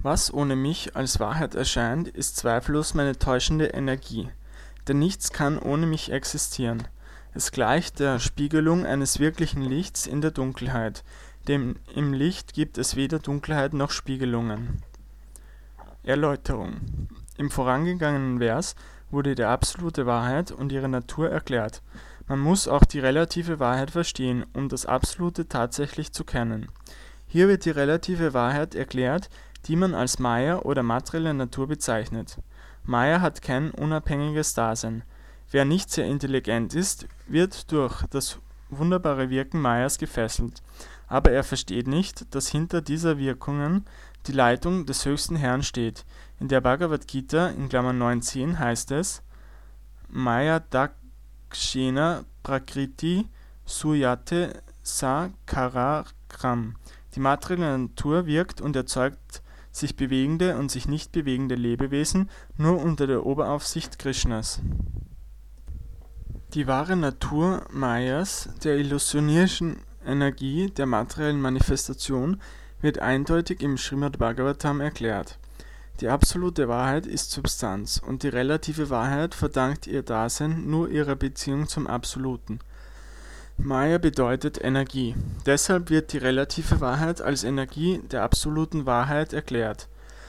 Was ohne mich als Wahrheit erscheint, ist zweifellos meine täuschende Energie, denn nichts kann ohne mich existieren. Es gleicht der Spiegelung eines wirklichen Lichts in der Dunkelheit, denn im Licht gibt es weder Dunkelheit noch Spiegelungen. Erläuterung: Im vorangegangenen Vers wurde die absolute Wahrheit und ihre Natur erklärt. Man muss auch die relative Wahrheit verstehen, um das Absolute tatsächlich zu kennen. Hier wird die relative Wahrheit erklärt, die man als Maya oder materielle Natur bezeichnet. Maya hat kein unabhängiges Dasein. Wer nicht sehr intelligent ist, wird durch das wunderbare Wirken Mayas gefesselt, aber er versteht nicht, dass hinter dieser Wirkungen die Leitung des höchsten Herrn steht. In der Bhagavad Gita (9.10) heißt es: Maya dakshina prakriti suyate sa karagram. Die materielle Natur wirkt und erzeugt sich bewegende und sich nicht bewegende Lebewesen nur unter der Oberaufsicht Krishnas. Die wahre Natur Mayas, der illusionistischen Energie der materiellen Manifestation, wird eindeutig im Srimad-Bhagavatam erklärt. Die absolute Wahrheit ist Substanz und die relative Wahrheit verdankt ihr Dasein nur ihrer Beziehung zum Absoluten. Maya bedeutet Energie. Deshalb wird die relative Wahrheit als Energie der absoluten Wahrheit erklärt.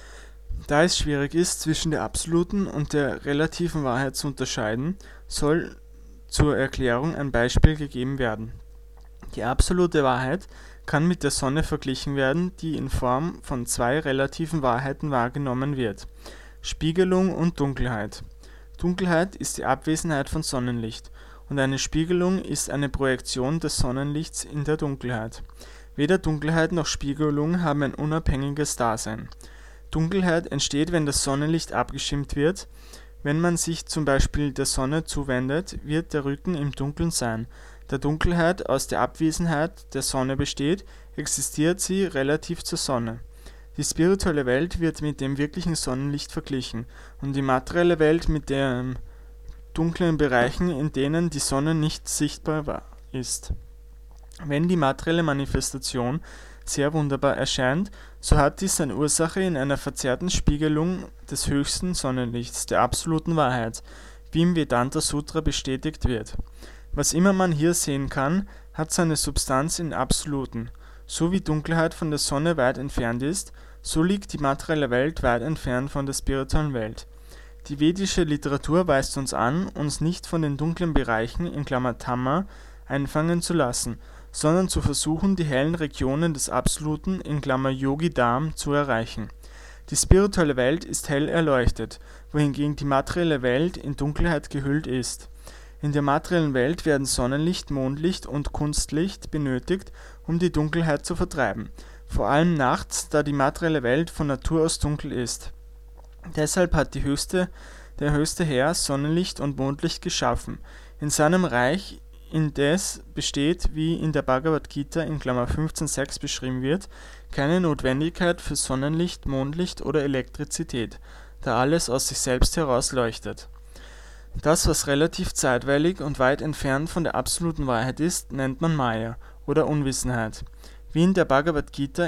Da es schwierig ist, zwischen der absoluten und der relativen Wahrheit zu unterscheiden, soll zur Erklärung ein Beispiel gegeben werden. Die absolute Wahrheit kann mit der Sonne verglichen werden, die in Form von zwei relativen Wahrheiten wahrgenommen wird: Spiegelung und Dunkelheit. Dunkelheit ist die Abwesenheit von Sonnenlicht, und eine Spiegelung ist eine Projektion des Sonnenlichts in der Dunkelheit. Weder Dunkelheit noch Spiegelung haben ein unabhängiges Dasein. Dunkelheit entsteht, wenn das Sonnenlicht abgeschirmt wird. Wenn man sich zum Beispiel der Sonne zuwendet, wird der Rücken im Dunkeln sein. Da Dunkelheit aus der Abwesenheit der Sonne besteht, existiert sie relativ zur Sonne. Die spirituelle Welt wird mit dem wirklichen Sonnenlicht verglichen und die materielle Welt mit den dunklen Bereichen, in denen die Sonne nicht sichtbar ist. Wenn die materielle Manifestation sehr wunderbar erscheint, so hat dies seine Ursache in einer verzerrten Spiegelung des höchsten Sonnenlichts, der absoluten Wahrheit, wie im Vedanta Sutra bestätigt wird. Was immer man hier sehen kann, hat seine Substanz im Absoluten. So wie Dunkelheit von der Sonne weit entfernt ist, so liegt die materielle Welt weit entfernt von der spirituellen Welt. Die vedische Literatur weist uns an, uns nicht von den dunklen Bereichen (Tama) einfangen zu lassen, sondern zu versuchen, die hellen Regionen des Absoluten (Yogi-Dham) zu erreichen. Die spirituelle Welt ist hell erleuchtet, wohingegen die materielle Welt in Dunkelheit gehüllt ist. In der materiellen Welt werden Sonnenlicht, Mondlicht und Kunstlicht benötigt, um die Dunkelheit zu vertreiben, vor allem nachts, da die materielle Welt von Natur aus dunkel ist. Deshalb hat der höchste Herr Sonnenlicht und Mondlicht geschaffen. In seinem Reich indes besteht, wie in der Bhagavad Gita (15.6) beschrieben wird, keine Notwendigkeit für Sonnenlicht, Mondlicht oder Elektrizität, da alles aus sich selbst heraus leuchtet. Das, was relativ zeitweilig und weit entfernt von der absoluten Wahrheit ist, nennt man Maya oder Unwissenheit. Wie in der Bhagavad Gita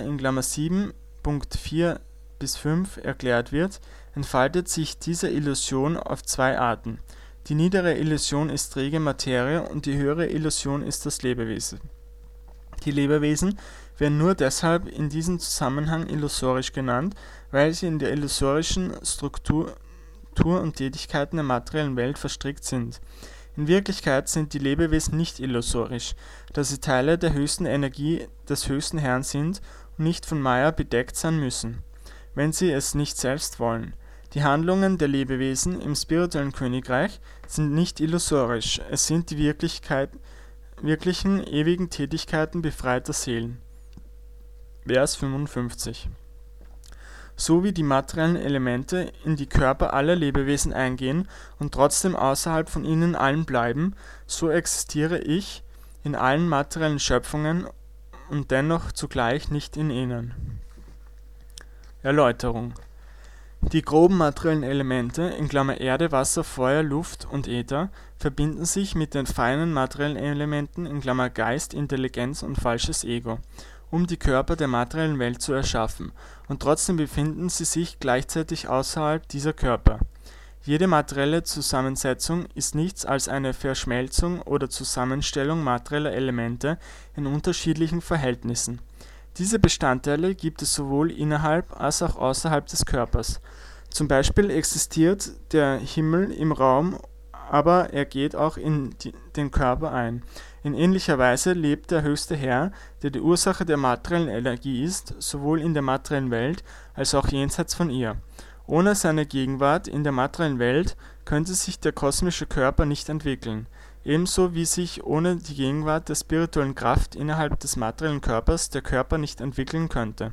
(7.4-5) erklärt wird, entfaltet sich diese Illusion auf zwei Arten. Die niedere Illusion ist träge Materie und die höhere Illusion ist das Lebewesen. Die Lebewesen werden nur deshalb in diesem Zusammenhang illusorisch genannt, weil sie in der illusorischen Struktur und Tätigkeiten der materiellen Welt verstrickt sind. In Wirklichkeit sind die Lebewesen nicht illusorisch, da sie Teile der höchsten Energie des höchsten Herrn sind und nicht von Maya bedeckt sein müssen, wenn sie es nicht selbst wollen. Die Handlungen der Lebewesen im spirituellen Königreich sind nicht illusorisch, es sind die wirklichen, ewigen Tätigkeiten befreiter Seelen. Vers 55. So wie die materiellen Elemente in die Körper aller Lebewesen eingehen und trotzdem außerhalb von ihnen allen bleiben, so existiere ich in allen materiellen Schöpfungen und dennoch zugleich nicht in ihnen. Erläuterung: Die groben materiellen Elemente (Erde, Wasser, Feuer, Luft und Äther) verbinden sich mit den feinen materiellen Elementen (Geist, Intelligenz und falsches Ego), um die Körper der materiellen Welt zu erschaffen, und trotzdem befinden sie sich gleichzeitig außerhalb dieser Körper. Jede materielle Zusammensetzung ist nichts als eine Verschmelzung oder Zusammenstellung materieller Elemente in unterschiedlichen Verhältnissen. Diese Bestandteile gibt es sowohl innerhalb als auch außerhalb des Körpers. Zum Beispiel existiert der Himmel im Raum, aber er geht auch in den Körper ein. In ähnlicher Weise lebt der höchste Herr, der die Ursache der materiellen Energie ist, sowohl in der materiellen Welt als auch jenseits von ihr. Ohne seine Gegenwart in der materiellen Welt könnte sich der kosmische Körper nicht entwickeln, ebenso wie sich ohne die Gegenwart der spirituellen Kraft innerhalb des materiellen Körpers der Körper nicht entwickeln könnte.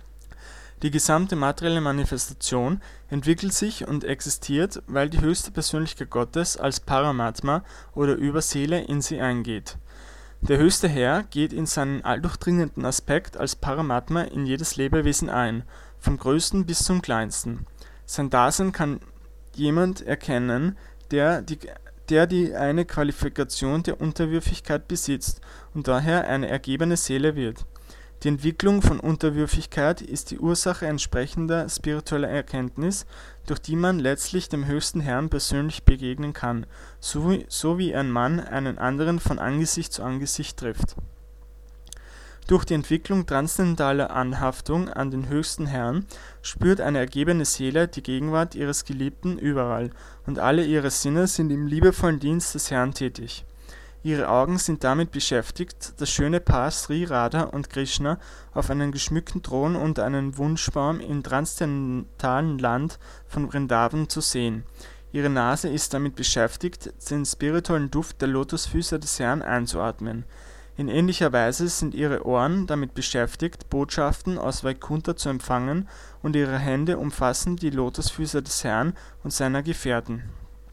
Die gesamte materielle Manifestation entwickelt sich und existiert, weil die höchste Persönlichkeit Gottes als Paramatma oder Überseele in sie eingeht. Der höchste Herr geht in seinen alldurchdringenden Aspekt als Paramatma in jedes Lebewesen ein, vom größten bis zum kleinsten. Sein Dasein kann jemand erkennen, der die eine Qualifikation der Unterwürfigkeit besitzt und daher eine ergebene Seele wird. Die Entwicklung von Unterwürfigkeit ist die Ursache entsprechender spiritueller Erkenntnis, durch die man letztlich dem höchsten Herrn persönlich begegnen kann, so wie ein Mann einen anderen von Angesicht zu Angesicht trifft. Durch die Entwicklung transzendentaler Anhaftung an den höchsten Herrn spürt eine ergebene Seele die Gegenwart ihres Geliebten überall, und alle ihre Sinne sind im liebevollen Dienst des Herrn tätig. Ihre Augen sind damit beschäftigt, das schöne Paar Sri Radha und Krishna auf einem geschmückten Thron unter einem Wunschbaum im transzendentalen Land von Vrindavan zu sehen. Ihre Nase ist damit beschäftigt, den spirituellen Duft der Lotusfüße des Herrn einzuatmen. In ähnlicher Weise sind ihre Ohren damit beschäftigt, Botschaften aus Vaikuntha zu empfangen, und ihre Hände umfassen die Lotusfüße des Herrn und seiner Gefährten.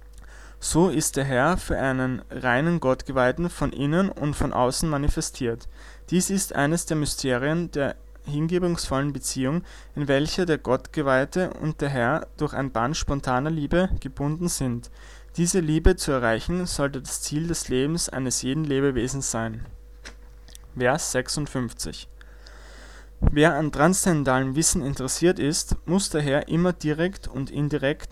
So ist der Herr für einen reinen Gottgeweihten von innen und von außen manifestiert. Dies ist eines der Mysterien der hingebungsvollen Beziehung, in welcher der Gottgeweihte und der Herr durch ein Band spontaner Liebe gebunden sind. Diese Liebe zu erreichen, sollte das Ziel des Lebens eines jeden Lebewesens sein. Vers 56. Wer an transzendentalem Wissen interessiert ist, muss daher immer direkt und indirekt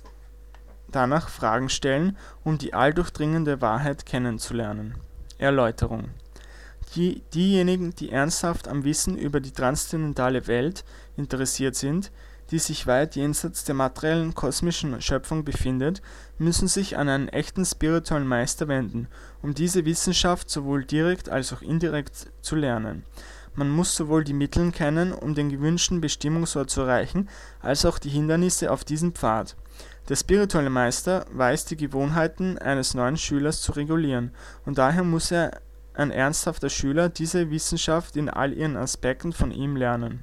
danach Fragen stellen, um die alldurchdringende Wahrheit kennenzulernen. Erläuterung. Diejenigen, die ernsthaft am Wissen über die transzendentale Welt interessiert sind, die sich weit jenseits der materiellen kosmischen Schöpfung befindet, müssen sich an einen echten spirituellen Meister wenden, um diese Wissenschaft sowohl direkt als auch indirekt zu lernen. Man muss sowohl die Mittel kennen, um den gewünschten Bestimmungsort zu erreichen, als auch die Hindernisse auf diesem Pfad. Der spirituelle Meister weiß die Gewohnheiten eines neuen Schülers zu regulieren, und daher muss ein ernsthafter Schüler diese Wissenschaft in all ihren Aspekten von ihm lernen.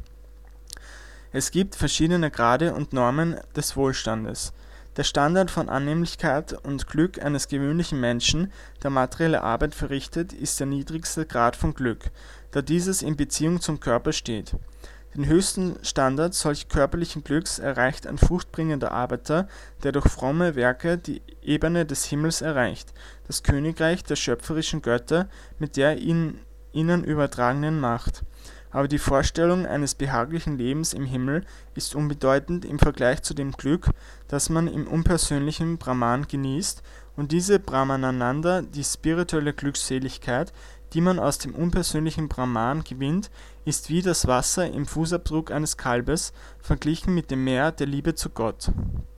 Es gibt verschiedene Grade und Normen des Wohlstandes. Der Standard von Annehmlichkeit und Glück eines gewöhnlichen Menschen, der materielle Arbeit verrichtet, ist der niedrigste Grad von Glück, da dieses in Beziehung zum Körper steht. Den höchsten Standard solch körperlichen Glücks erreicht ein fruchtbringender Arbeiter, der durch fromme Werke die Ebene des Himmels erreicht, das Königreich der schöpferischen Götter mit der ihnen übertragenen Macht. Aber die Vorstellung eines behaglichen Lebens im Himmel ist unbedeutend im Vergleich zu dem Glück, das man im unpersönlichen Brahman genießt, und diese Brahmananda, die spirituelle Glückseligkeit, die man aus dem unpersönlichen Brahman gewinnt, ist wie das Wasser im Fußabdruck eines Kalbes, verglichen mit dem Meer der Liebe zu Gott.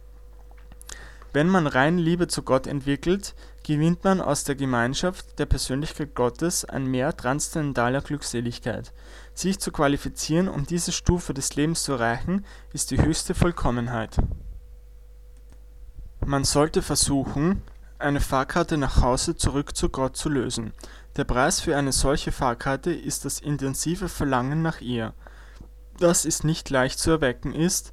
Wenn man rein Liebe zu Gott entwickelt, gewinnt man aus der Gemeinschaft der Persönlichkeit Gottes ein Meer transzendentaler Glückseligkeit. Sich zu qualifizieren, um diese Stufe des Lebens zu erreichen, ist die höchste Vollkommenheit. Man sollte versuchen, eine Fahrkarte nach Hause zurück zu Gott zu lösen. Der Preis für eine solche Fahrkarte ist das intensive Verlangen nach ihr, das nicht leicht zu erwecken ist,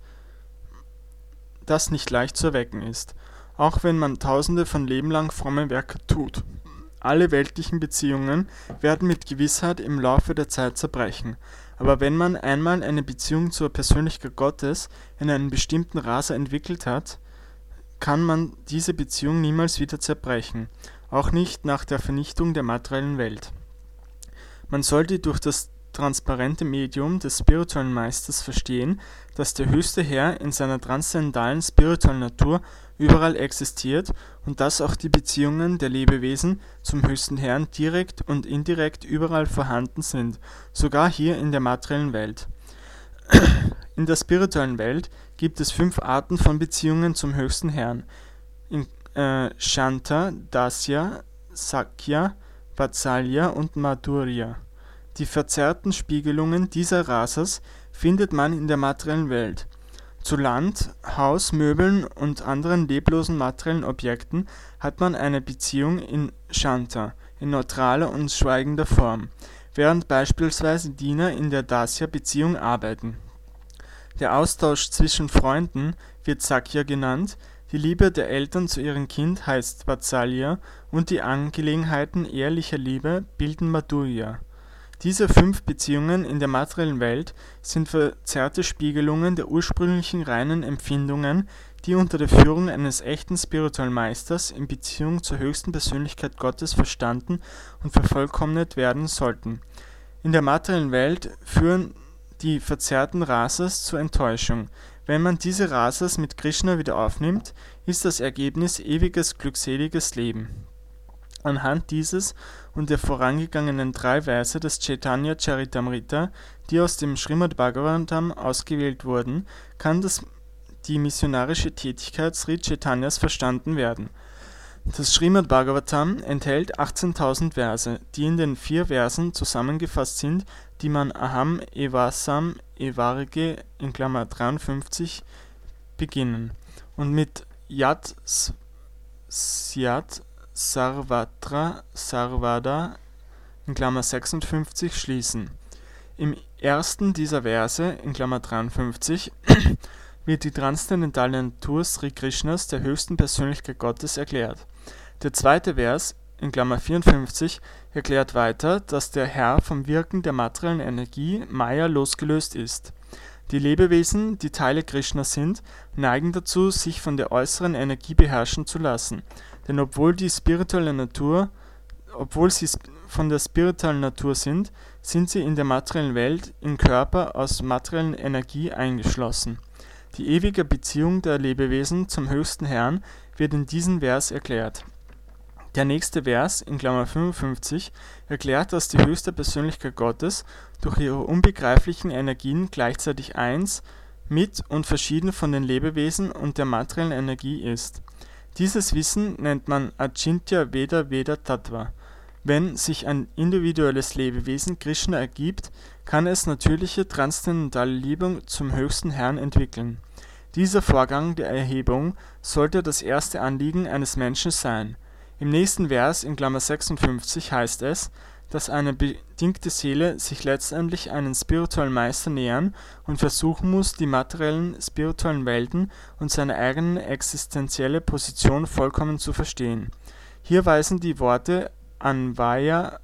auch wenn man tausende von Leben lang fromme Werke tut. Alle weltlichen Beziehungen werden mit Gewissheit im Laufe der Zeit zerbrechen, aber wenn man einmal eine Beziehung zur Persönlichkeit Gottes in einem bestimmten Rasa entwickelt hat, kann man diese Beziehung niemals wieder zerbrechen, auch nicht nach der Vernichtung der materiellen Welt. Man sollte durch das transparente Medium des spirituellen Meisters verstehen, dass der höchste Herr in seiner transzendentalen spirituellen Natur überall existiert und dass auch die Beziehungen der Lebewesen zum höchsten Herrn direkt und indirekt überall vorhanden sind, sogar hier in der materiellen Welt. In der spirituellen Welt gibt es 5 Arten von Beziehungen zum höchsten Herrn: Shanta, Dasya, Sakya, Vatsalya und Madhurya. Die verzerrten Spiegelungen dieser Rasas findet man in der materiellen Welt. Zu Land, Haus, Möbeln und anderen leblosen materiellen Objekten hat man eine Beziehung in Shanta, in neutraler und schweigender Form, während beispielsweise Diener in der Dasya-Beziehung arbeiten. Der Austausch zwischen Freunden wird Sakya genannt, die Liebe der Eltern zu ihrem Kind heißt Vatsalya und die Angelegenheiten ehrlicher Liebe bilden Madhurya. Diese 5 Beziehungen in der materiellen Welt sind verzerrte Spiegelungen der ursprünglichen reinen Empfindungen, die unter der Führung eines echten spirituellen Meisters in Beziehung zur höchsten Persönlichkeit Gottes verstanden und vervollkommnet werden sollten. In der materiellen Welt führen die verzerrten Rasas zur Enttäuschung. Wenn man diese Rasas mit Krishna wieder aufnimmt, ist das Ergebnis ewiges, glückseliges Leben. Anhand dieses und der vorangegangenen 3 Verse des Chaitanya Charitamrita, die aus dem Srimad Bhagavatam ausgewählt wurden, kann die missionarische Tätigkeit Sri Chaitanyas verstanden werden. Das Srimad Bhagavatam enthält 18.000 Verse, die in den 4 Versen zusammengefasst sind, die man Aham Evasam Evarge in Klammer 53 beginnen und mit Yat Syat Sarvatra Sarvada in Klammer 56 schließen. Im ersten dieser Verse in Klammer 53 wird die transzendentale Natur Sri Krishnas, der höchsten Persönlichkeit Gottes, erklärt. Der zweite Vers in Klammer 54 erklärt weiter, dass der Herr vom Wirken der materiellen Energie Maya losgelöst ist. Die Lebewesen, die Teile Krishnas sind, neigen dazu, sich von der äußeren Energie beherrschen zu lassen, denn obwohl sie von der spirituellen Natur sind, sind sie in der materiellen Welt in Körper aus materiellen Energie eingeschlossen. Die ewige Beziehung der Lebewesen zum höchsten Herrn wird in diesem Vers erklärt. Der nächste Vers in Klammer 55 erklärt, dass die höchste Persönlichkeit Gottes durch ihre unbegreiflichen Energien gleichzeitig eins mit und verschieden von den Lebewesen und der materiellen Energie ist. Dieses Wissen nennt man Achintya Veda Veda Tattva. Wenn sich ein individuelles Lebewesen Krishna ergibt, kann es natürliche transzendentale Liebe zum höchsten Herrn entwickeln. Dieser Vorgang der Erhebung sollte das erste Anliegen eines Menschen sein. Im nächsten Vers in Klammer 56 heißt es, dass eine bedingte Seele sich letztendlich einen spirituellen Meister nähern und versuchen muss, die materiellen spirituellen Welten und seine eigene existenzielle Position vollkommen zu verstehen. Hier weisen die Worte Anvaya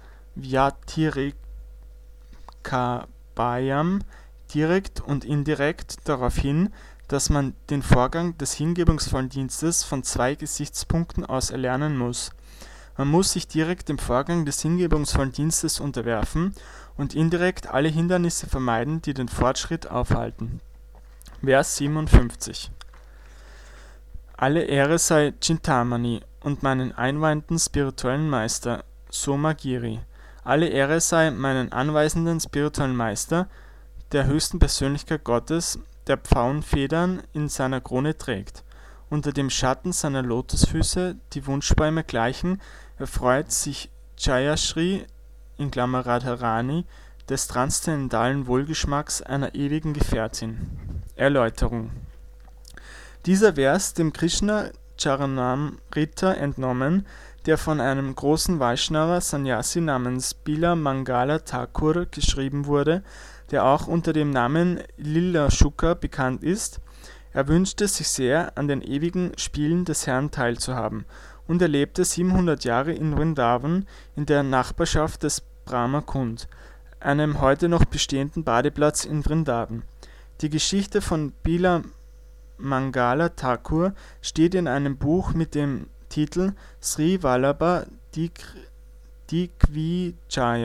Vyatirikabhyam direkt und indirekt darauf hin, dass man den Vorgang des hingebungsvollen Dienstes von 2 Gesichtspunkten aus erlernen muss. Man muss sich direkt dem Vorgang des hingebungsvollen Dienstes unterwerfen und indirekt alle Hindernisse vermeiden, die den Fortschritt aufhalten. Vers 57. Alle Ehre sei Chintamani und meinen einweihenden spirituellen Meister, Somagiri. Alle Ehre sei meinen anweisenden spirituellen Meister, der höchsten Persönlichkeit Gottes, der Pfauenfedern in seiner Krone trägt. Unter dem Schatten seiner Lotusfüße, die Wunschbäume gleichen, erfreut sich Jayashri in Klammer Radharani des transzendentalen Wohlgeschmacks einer ewigen Gefährtin. Erläuterung. Dieser Vers, dem Krishna Charanamrita entnommen, der von einem großen Vaishnava Sannyasi namens Bila Mangala Thakur geschrieben wurde, der auch unter dem Namen Lila Shuka bekannt ist. Er wünschte sich sehr, an den ewigen Spielen des Herrn teilzuhaben, und er lebte 700 Jahre in Vrindavan in der Nachbarschaft des Brahma Kund, einem heute noch bestehenden Badeplatz in Vrindavan. Die Geschichte von Bila Mangala Thakur steht in einem Buch mit dem Titel Sri Vallabha Digvijaya,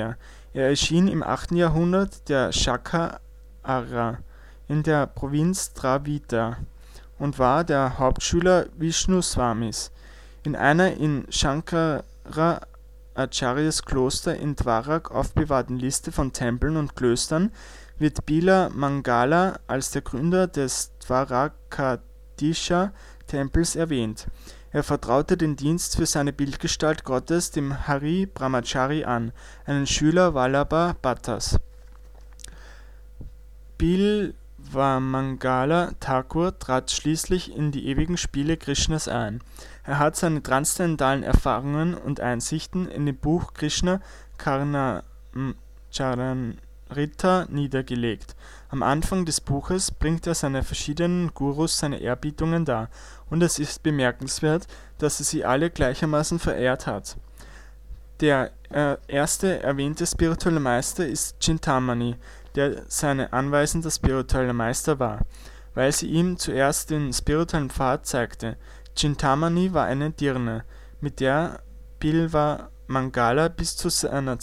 Er erschien im 8. Jahrhundert der Shaka-Arya in der Provinz Dravida und war der Hauptschüler Vishnu-Swamis. In einer in Shankara-Acharyas Kloster in Dwarak aufbewahrten Liste von Tempeln und Klöstern wird Bila Mangala als der Gründer des Dwarakadisha-Tempels erwähnt. Er vertraute den Dienst für seine Bildgestalt Gottes dem Hari Brahmachari an, einem Schüler Vallabha Bhattas. Bilvamangala Thakur trat schließlich in die ewigen Spiele Krishnas ein. Er hat seine transzendentalen Erfahrungen und Einsichten in dem Buch Krishna Karnacharanrita niedergelegt. Am Anfang des Buches bringt er seine verschiedenen Gurus seine Ehrbietungen dar, und es ist bemerkenswert, dass er sie alle gleichermaßen verehrt hat. Der erste erwähnte spirituelle Meister ist Chintamani, der seine anweisender spiritueller Meister war, weil sie ihm zuerst den spirituellen Pfad zeigte. Chintamani war eine Dirne, mit der Bilva Mangala bis zu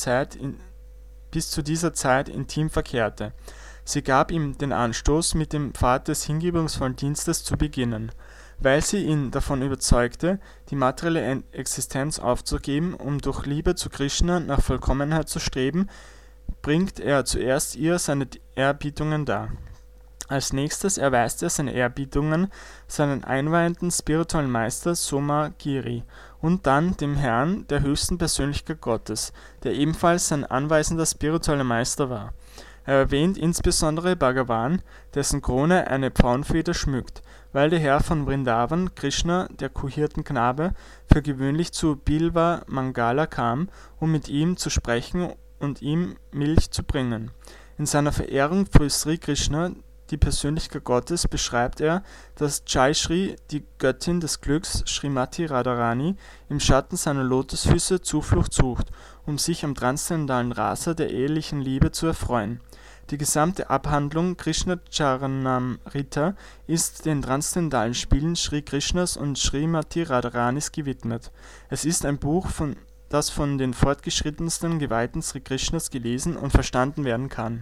dieser Zeit intim verkehrte. Sie gab ihm den Anstoß, mit dem Pfad des hingebungsvollen Dienstes zu beginnen. Weil sie ihn davon überzeugte, die materielle Existenz aufzugeben, um durch Liebe zu Krishna nach Vollkommenheit zu streben, bringt er zuerst ihr seine Ehrbietungen dar. Als nächstes erweist er seine Ehrbietungen seinen einweihenden spirituellen Meister Somagiri und dann dem Herrn der höchsten Persönlichkeit Gottes, der ebenfalls sein anweisender spiritueller Meister war. Er erwähnt insbesondere Bhagavan, dessen Krone eine Pfauenfeder schmückt, weil der Herr von Vrindavan, Krishna, der Kuhhirtenknabe, für gewöhnlich zu Bilva Mangala kam, um mit ihm zu sprechen und ihm Milch zu bringen. In seiner Verehrung für Sri Krishna, die Persönlichkeit Gottes, beschreibt er, dass Jayashree, die Göttin des Glücks, Srimati Radharani, im Schatten seiner Lotusfüße Zuflucht sucht, um sich am transzendentalen Rasa der ehelichen Liebe zu erfreuen. Die gesamte Abhandlung Krishna Charanamrita ist den transzendentalen Spielen Sri Krishnas und Srimati Radharanis gewidmet. Es ist ein Buch, das von den fortgeschrittensten Geweihten Sri Krishnas gelesen und verstanden werden kann.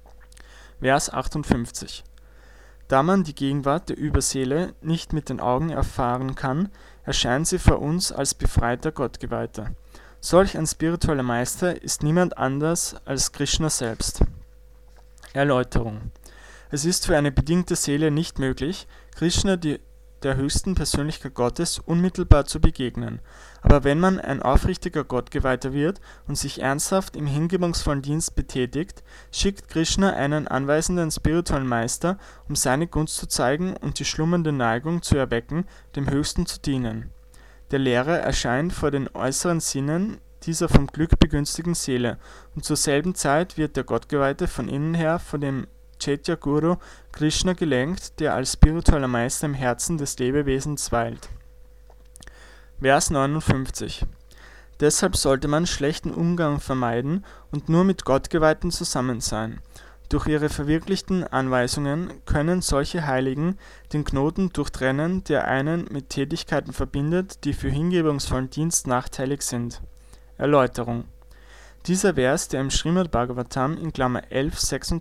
Vers 58. Da man die Gegenwart der Überseele nicht mit den Augen erfahren kann, erscheint sie vor uns als befreiter Gottgeweihter. Solch ein spiritueller Meister ist niemand anders als Krishna selbst. Erläuterung. Es ist für eine bedingte Seele nicht möglich, Krishna, der höchsten Persönlichkeit Gottes, unmittelbar zu begegnen. Aber wenn man ein aufrichtiger Gottgeweihter wird und sich ernsthaft im hingebungsvollen Dienst betätigt, schickt Krishna einen anweisenden spirituellen Meister, um seine Gunst zu zeigen und die schlummernde Neigung zu erwecken, dem Höchsten zu dienen. Der Lehrer erscheint vor den äußeren Sinnen dieser vom Glück begünstigten Seele, und zur selben Zeit wird der Gottgeweihte von innen her von dem Chaitya Guru Krishna gelenkt, der als spiritueller Meister im Herzen des Lebewesens weilt. Vers 59. Deshalb sollte man schlechten Umgang vermeiden und nur mit Gottgeweihten zusammen sein. Durch ihre verwirklichten Anweisungen können solche Heiligen den Knoten durchtrennen, der einen mit Tätigkeiten verbindet, die für hingebungsvollen Dienst nachteilig sind. Erläuterung. Dieser Vers, der im Srimad Bhagavatam in Klammer 11,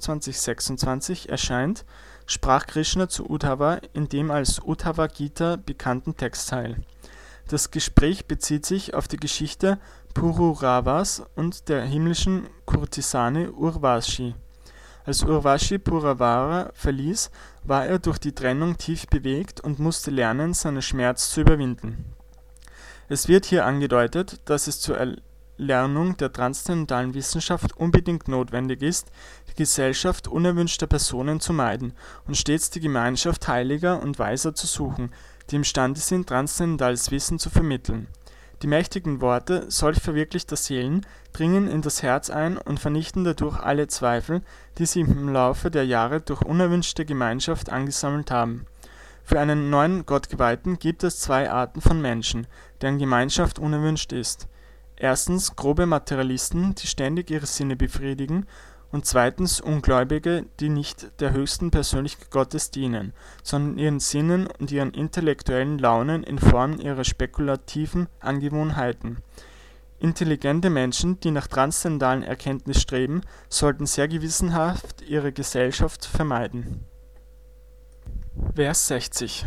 26 erscheint, sprach Krishna zu Uddhava in dem als Uddhava Gita bekannten Textteil. Das Gespräch bezieht sich auf die Geschichte Pururavas und der himmlischen Kurtisane Urvashi. Als Urvashi Puravara verließ, war er durch die Trennung tief bewegt und musste lernen, seinen Schmerz zu überwinden. Es wird hier angedeutet, dass es zur Erlernung der transzendentalen Wissenschaft unbedingt notwendig ist, die Gesellschaft unerwünschter Personen zu meiden und stets die Gemeinschaft Heiliger und Weiser zu suchen, die imstande sind, transzendentales Wissen zu vermitteln. Die mächtigen Worte solch verwirklichter Seelen dringen in das Herz ein und vernichten dadurch alle Zweifel, die sie im Laufe der Jahre durch unerwünschte Gemeinschaft angesammelt haben. Für einen neuen Gottgeweihten gibt es zwei Arten von Menschen, deren Gemeinschaft unerwünscht ist. Erstens grobe Materialisten, die ständig ihre Sinne befriedigen, und zweitens Ungläubige, die nicht der höchsten Persönlichkeit Gottes dienen, sondern ihren Sinnen und ihren intellektuellen Launen in Form ihrer spekulativen Angewohnheiten. Intelligente Menschen, die nach transzendentalen Erkenntnis streben, sollten sehr gewissenhaft ihre Gesellschaft vermeiden. Vers 60.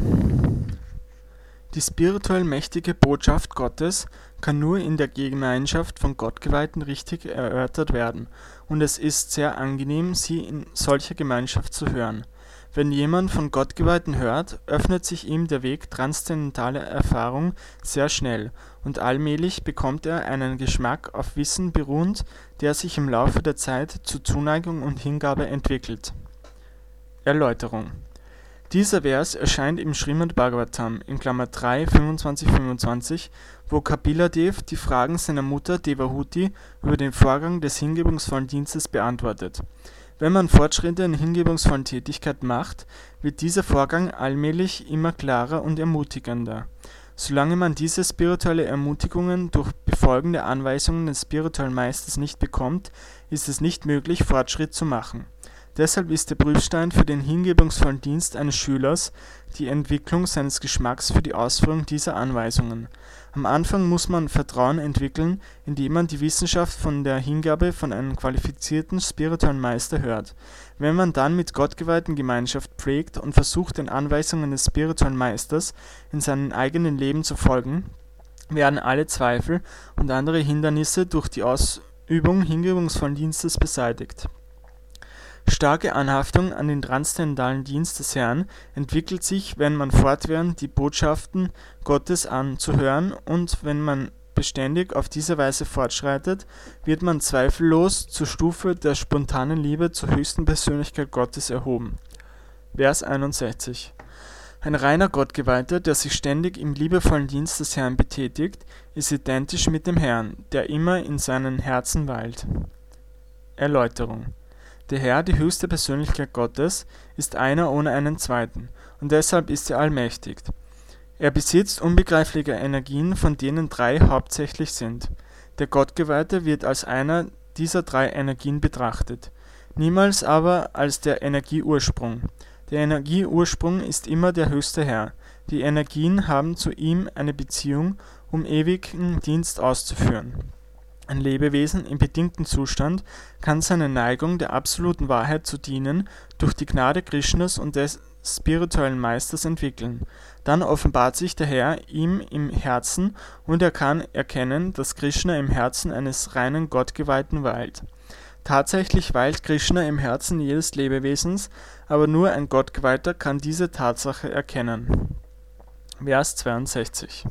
Die spirituell mächtige Botschaft Gottes kann nur in der Gemeinschaft von Gottgeweihten richtig erörtert werden, und es ist sehr angenehm, sie in solcher Gemeinschaft zu hören. Wenn jemand von Gottgeweihten hört, öffnet sich ihm der Weg transzendentaler Erfahrung sehr schnell, und allmählich bekommt er einen Geschmack auf Wissen beruhend, der sich im Laufe der Zeit zu Zuneigung und Hingabe entwickelt. Erläuterung. Dieser Vers erscheint im Srimad Bhagavatam in Klammer 3, 25-25, wo Kapila Dev die Fragen seiner Mutter Devahuti über den Vorgang des hingebungsvollen Dienstes beantwortet. Wenn man Fortschritte in hingebungsvollen Tätigkeit macht, wird dieser Vorgang allmählich immer klarer und ermutigender. Solange man diese spirituelle Ermutigungen durch Befolgen der Anweisungen des spirituellen Meisters nicht bekommt, ist es nicht möglich, Fortschritt zu machen. Deshalb ist der Prüfstein für den hingebungsvollen Dienst eines Schülers die Entwicklung seines Geschmacks für die Ausführung dieser Anweisungen. Am Anfang muss man Vertrauen entwickeln, indem man die Wissenschaft von der Hingabe von einem qualifizierten spirituellen Meister hört. Wenn man dann mit Gottgeweihten Gemeinschaft pflegt und versucht, den Anweisungen des spirituellen Meisters in seinem eigenen Leben zu folgen, werden alle Zweifel und andere Hindernisse durch die Ausübung hingebungsvollen Dienstes beseitigt. Starke Anhaftung an den transzendentalen Dienst des Herrn entwickelt sich, wenn man fortwährend die Botschaften Gottes anzuhören, und wenn man beständig auf diese Weise fortschreitet, wird man zweifellos zur Stufe der spontanen Liebe zur höchsten Persönlichkeit Gottes erhoben. Vers 61. Ein reiner Gottgeweihter, der sich ständig im liebevollen Dienst des Herrn betätigt, ist identisch mit dem Herrn, der immer in seinem Herzen weilt. Erläuterung. Der Herr, die höchste Persönlichkeit Gottes, ist einer ohne einen zweiten, und deshalb ist er allmächtig. Er besitzt unbegreifliche Energien, von denen drei hauptsächlich sind. Der Gottgeweihte wird als einer dieser drei Energien betrachtet, niemals aber als der Energieursprung. Der Energieursprung ist immer der höchste Herr. Die Energien haben zu ihm eine Beziehung, um ewigen Dienst auszuführen. Ein Lebewesen im bedingten Zustand kann seine Neigung der absoluten Wahrheit zu dienen durch die Gnade Krishnas und des spirituellen Meisters entwickeln. Dann offenbart sich der Herr ihm im Herzen, und er kann erkennen, dass Krishna im Herzen eines reinen Gottgeweihten weilt. Tatsächlich weilt Krishna im Herzen jedes Lebewesens, aber nur ein Gottgeweihter kann diese Tatsache erkennen. Vers 62.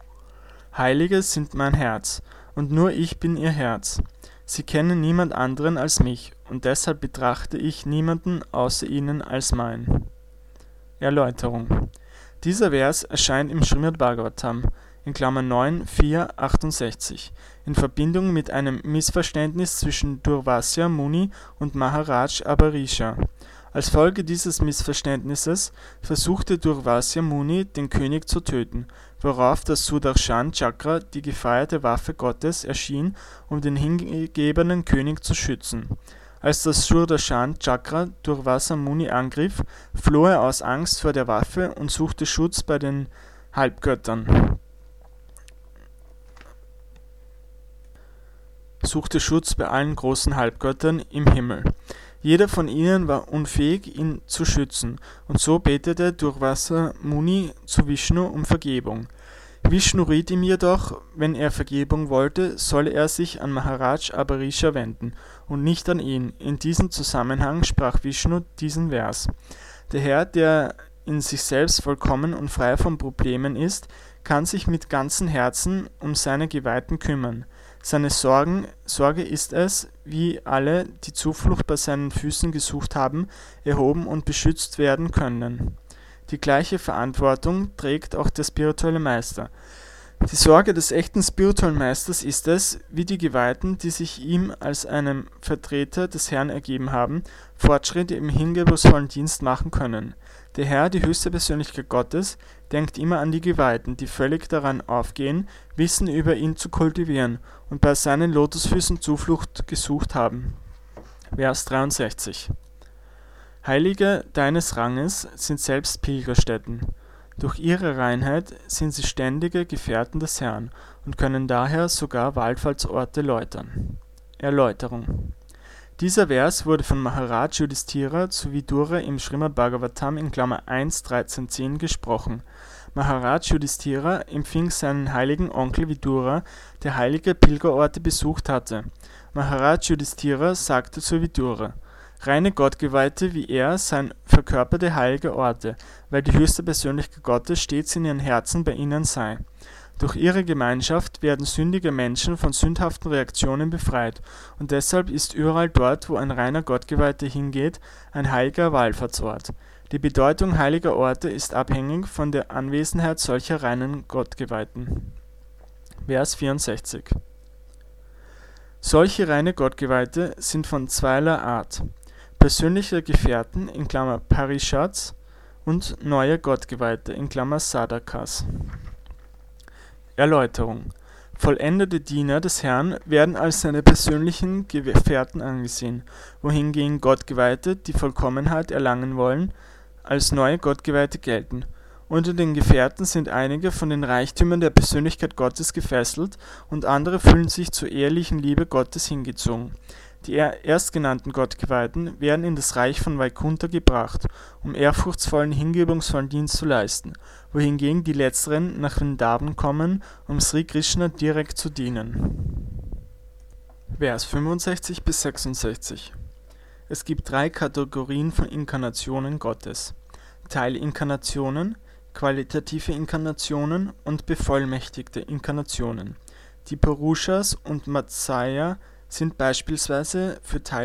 Heilige sind mein Herz, und nur ich bin ihr Herz. Sie kennen niemand anderen als mich, und deshalb betrachte ich niemanden außer ihnen als mein. Erläuterung. Dieser Vers erscheint im Srimad Bhagavatam in Klammer 9, 4, 68 in Verbindung mit einem Missverständnis zwischen Durvasya Muni und Maharaj Abarisha. Als Folge dieses Missverständnisses versuchte Durvasya Muni, den König zu töten, worauf das Sudarshan Chakra, die gefeierte Waffe Gottes, erschien, um den hingegebenen König zu schützen. Als das Sudarshan Chakra Durvasa Muni angriff, floh er aus Angst vor der Waffe und suchte Schutz bei den Halbgöttern. Suchte Schutz bei allen großen Halbgöttern im Himmel. Jeder von ihnen war unfähig, ihn zu schützen, und so betete Durvasa Muni zu Vishnu um Vergebung. Vishnu riet ihm jedoch, wenn er Vergebung wollte, solle er sich an Maharaj Abarisha wenden und nicht an ihn. In diesem Zusammenhang sprach Vishnu diesen Vers. Der Herr, der in sich selbst vollkommen und frei von Problemen ist, kann sich mit ganzem Herzen um seine Geweihten kümmern. Seine Sorge ist es, wie alle, die Zuflucht bei seinen Füßen gesucht haben, erhoben und beschützt werden können. Die gleiche Verantwortung trägt auch der spirituelle Meister. Die Sorge des echten spirituellen Meisters ist es, wie die Geweihten, die sich ihm als einem Vertreter des Herrn ergeben haben, Fortschritte im hingebungsvollen Dienst machen können. Der Herr, die höchste Persönlichkeit Gottes, denkt immer an die Geweihten, die völlig daran aufgehen, Wissen über ihn zu kultivieren und bei seinen Lotusfüßen Zuflucht gesucht haben. Vers 63. Heilige deines Ranges sind selbst Pilgerstätten. Durch ihre Reinheit sind sie ständige Gefährten des Herrn und können daher sogar Wallfahrtsorte läutern. Erläuterung: Dieser Vers wurde von Maharaj Yudhishthira zu Vidura im Srimad Bhagavatam in Klammer 1, 13.10 gesprochen. Maharaj Yudhishthira empfing seinen heiligen Onkel Vidura, der heilige Pilgerorte besucht hatte. Maharaj Yudhishthira sagte zu Vidura: Reine Gottgeweihte wie er seien verkörperte heilige Orte, weil die höchste Persönlichkeit Gottes stets in ihren Herzen bei ihnen sei. Durch ihre Gemeinschaft werden sündige Menschen von sündhaften Reaktionen befreit, und deshalb ist überall dort, wo ein reiner Gottgeweihter hingeht, ein heiliger Wallfahrtsort. Die Bedeutung heiliger Orte ist abhängig von der Anwesenheit solcher reinen Gottgeweihten. Vers 64. Solche reine Gottgeweihte sind von zweierlei Art: persönliche Gefährten in Klammer Parishats und neue Gottgeweihte in Klammer Sadhakas. Erläuterung: Vollendete Diener des Herrn werden als seine persönlichen Gefährten angesehen, wohingegen Gottgeweihte, die Vollkommenheit erlangen wollen, als neue Gottgeweihte gelten. Unter den Gefährten sind einige von den Reichtümern der Persönlichkeit Gottes gefesselt und andere fühlen sich zur ehelichen Liebe Gottes hingezogen. Die erstgenannten Gottgeweihten werden in das Reich von Vaikuntha gebracht, um ehrfurchtsvollen, hingebungsvollen Dienst zu leisten, wohingegen die letzteren nach Vrindavan kommen, um Sri Krishna direkt zu dienen. Vers 65 bis 66. Es gibt 3 Kategorien von Inkarnationen Gottes: Teilinkarnationen, qualitative Inkarnationen und bevollmächtigte Inkarnationen. Die Purushas und Matsya sind Beispiele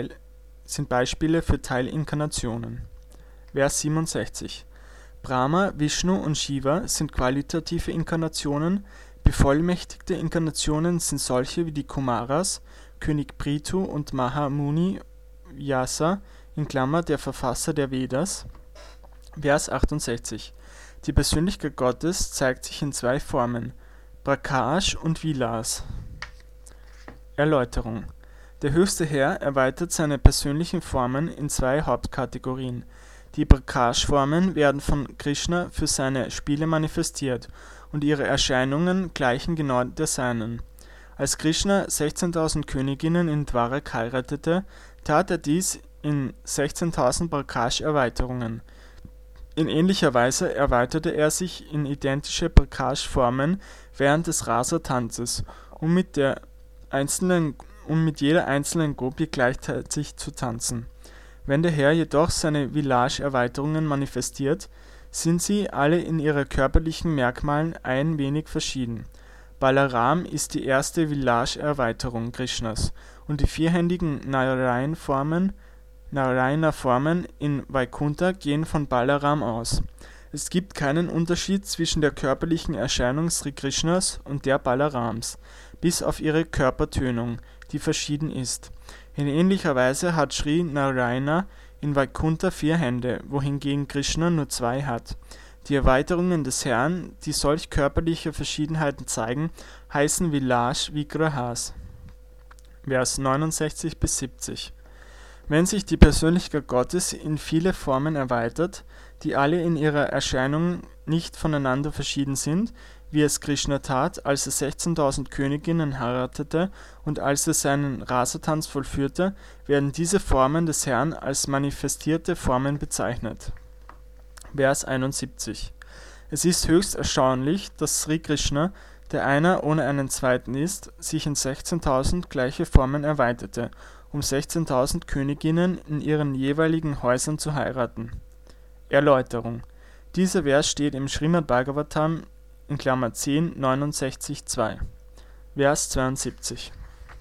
für Teilinkarnationen. Vers 67. Brahma, Vishnu und Shiva sind qualitative Inkarnationen. Bevollmächtigte Inkarnationen sind solche wie die Kumaras, König Prithu und Mahamuni Vyasa in Klammer der Verfasser der Vedas. Vers 68. Die Persönlichkeit Gottes zeigt sich in 2 Formen: Prakash und Vilas. Erläuterung: Der höchste Herr erweitert seine persönlichen Formen in 2 Hauptkategorien. Die Prakash-Formen werden von Krishna für seine Spiele manifestiert, und ihre Erscheinungen gleichen genau der seinen. Als Krishna 16.000 Königinnen in Dwarak heiratete, tat er dies in 16.000 Prakash-Erweiterungen. In ähnlicher Weise erweiterte er sich in identische Prakash-Formen während des Rasa-Tanzes, um mit jeder einzelnen Gopi gleichzeitig zu tanzen. Wenn der Herr jedoch seine Vilage-Erweiterungen manifestiert, sind sie alle in ihren körperlichen Merkmalen ein wenig verschieden. Balaram ist die erste Vilage-Erweiterung Krishnas, und die vierhändigen Narayana-Formen in Vaikuntha gehen von Balaram aus. Es gibt keinen Unterschied zwischen der körperlichen Erscheinung Sri Krishnas und der Balarams, bis auf ihre Körpertönung, die verschieden ist. In ähnlicher Weise hat Sri Narayana in Vaikuntha 4 Hände, wohingegen Krishna nur 2 hat. Die Erweiterungen des Herrn, die solch körperliche Verschiedenheiten zeigen, heißen Vilage Vigrahas. Vers 69 bis 70. Wenn sich die Persönlichkeit Gottes in viele Formen erweitert, die alle in ihrer Erscheinung nicht voneinander verschieden sind, wie es Krishna tat, als er 16.000 Königinnen heiratete und als er seinen Rasatanz vollführte, werden diese Formen des Herrn als manifestierte Formen bezeichnet. Vers 71. Es ist höchst erstaunlich, dass Sri Krishna, der einer ohne einen zweiten ist, sich in 16.000 gleiche Formen erweiterte, um 16.000 Königinnen in ihren jeweiligen Häusern zu heiraten. Erläuterung: Dieser Vers steht im Srimad Bhagavatam in Klammer 10, 69,2. Vers 72.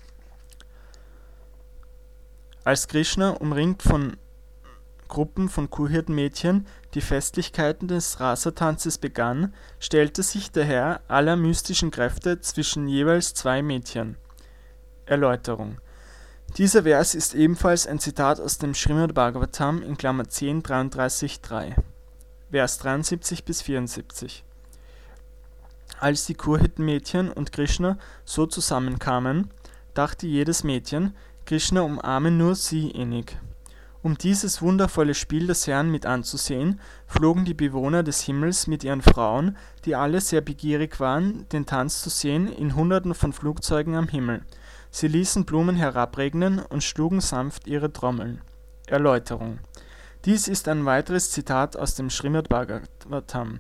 Als Krishna, umringt von Gruppen von Kuhhirtenmädchen, die Festlichkeiten des Rasatanzes begann, stellte sich der Herr aller mystischen Kräfte zwischen jeweils 2 Mädchen. Erläuterung: Dieser Vers ist ebenfalls ein Zitat aus dem Srimad Bhagavatam in Klammer 10, 33,3. Vers 73 bis 74. Als die Kurhirtenmädchen und Krishna so zusammenkamen, dachte jedes Mädchen, Krishna umarme nur sie innig. Um dieses wundervolle Spiel des Herrn mit anzusehen, flogen die Bewohner des Himmels mit ihren Frauen, die alle sehr begierig waren, den Tanz zu sehen, in Hunderten von Flugzeugen am Himmel. Sie ließen Blumen herabregnen und schlugen sanft ihre Trommeln. Erläuterung: Dies ist ein weiteres Zitat aus dem Srimad Bhagavatam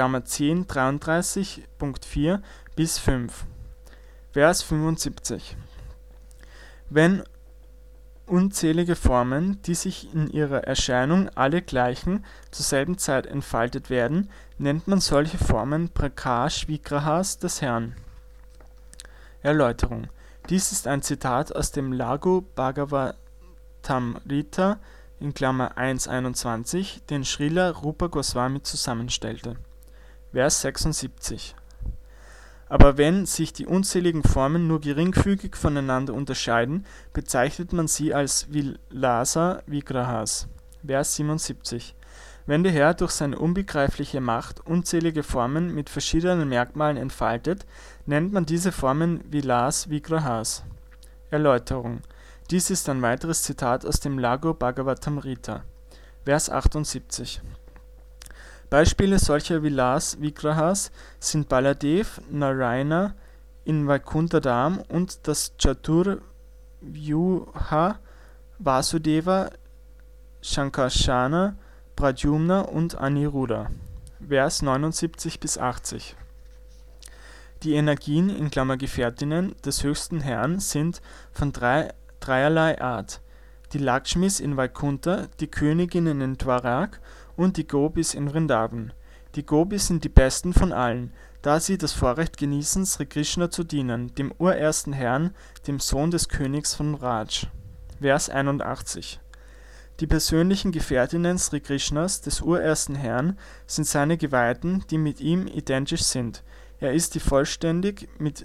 (10.33.4 bis 5). Vers 75: Wenn unzählige Formen, die sich in ihrer Erscheinung alle gleichen, zur selben Zeit entfaltet werden, nennt man solche Formen Prakash-Vigrahas des Herrn. Erläuterung: Dies ist ein Zitat aus dem Laghu Bhagavatamrita (1.21), den Srila Rupa Goswami zusammenstellte. Vers 76: Aber wenn sich die unzähligen Formen nur geringfügig voneinander unterscheiden, bezeichnet man sie als Vilasa Vigrahas. Vers 77: Wenn der Herr durch seine unbegreifliche Macht unzählige Formen mit verschiedenen Merkmalen entfaltet, nennt man diese Formen Vilas Vigrahas. Erläuterung: Dies ist ein weiteres Zitat aus dem Laghu Bhagavatamrita. Vers 78: Beispiele solcher Vilas Vigrahas sind Baladev, Narayana in Vaikuntha Dham und das Chaturvyuha, Vasudeva, Shankarsana, Pradyumna und Aniruddha. Vers 79 bis 80: Die Energien (Gefährtinnen) des höchsten Herrn sind von dreierlei Art: die Lakshmis in Vaikuntha, die Königinnen in Dwarak und die Gopis in Vrindavan. Die Gopis sind die besten von allen, da sie das Vorrecht genießen, Sri Krishna zu dienen, dem urersten Herrn, dem Sohn des Königs von Vraj. Vers 81: Die persönlichen Gefährtinnen Sri Krishnas, des urersten Herrn, sind seine Geweihten, die mit ihm identisch sind. Er ist vollständig mit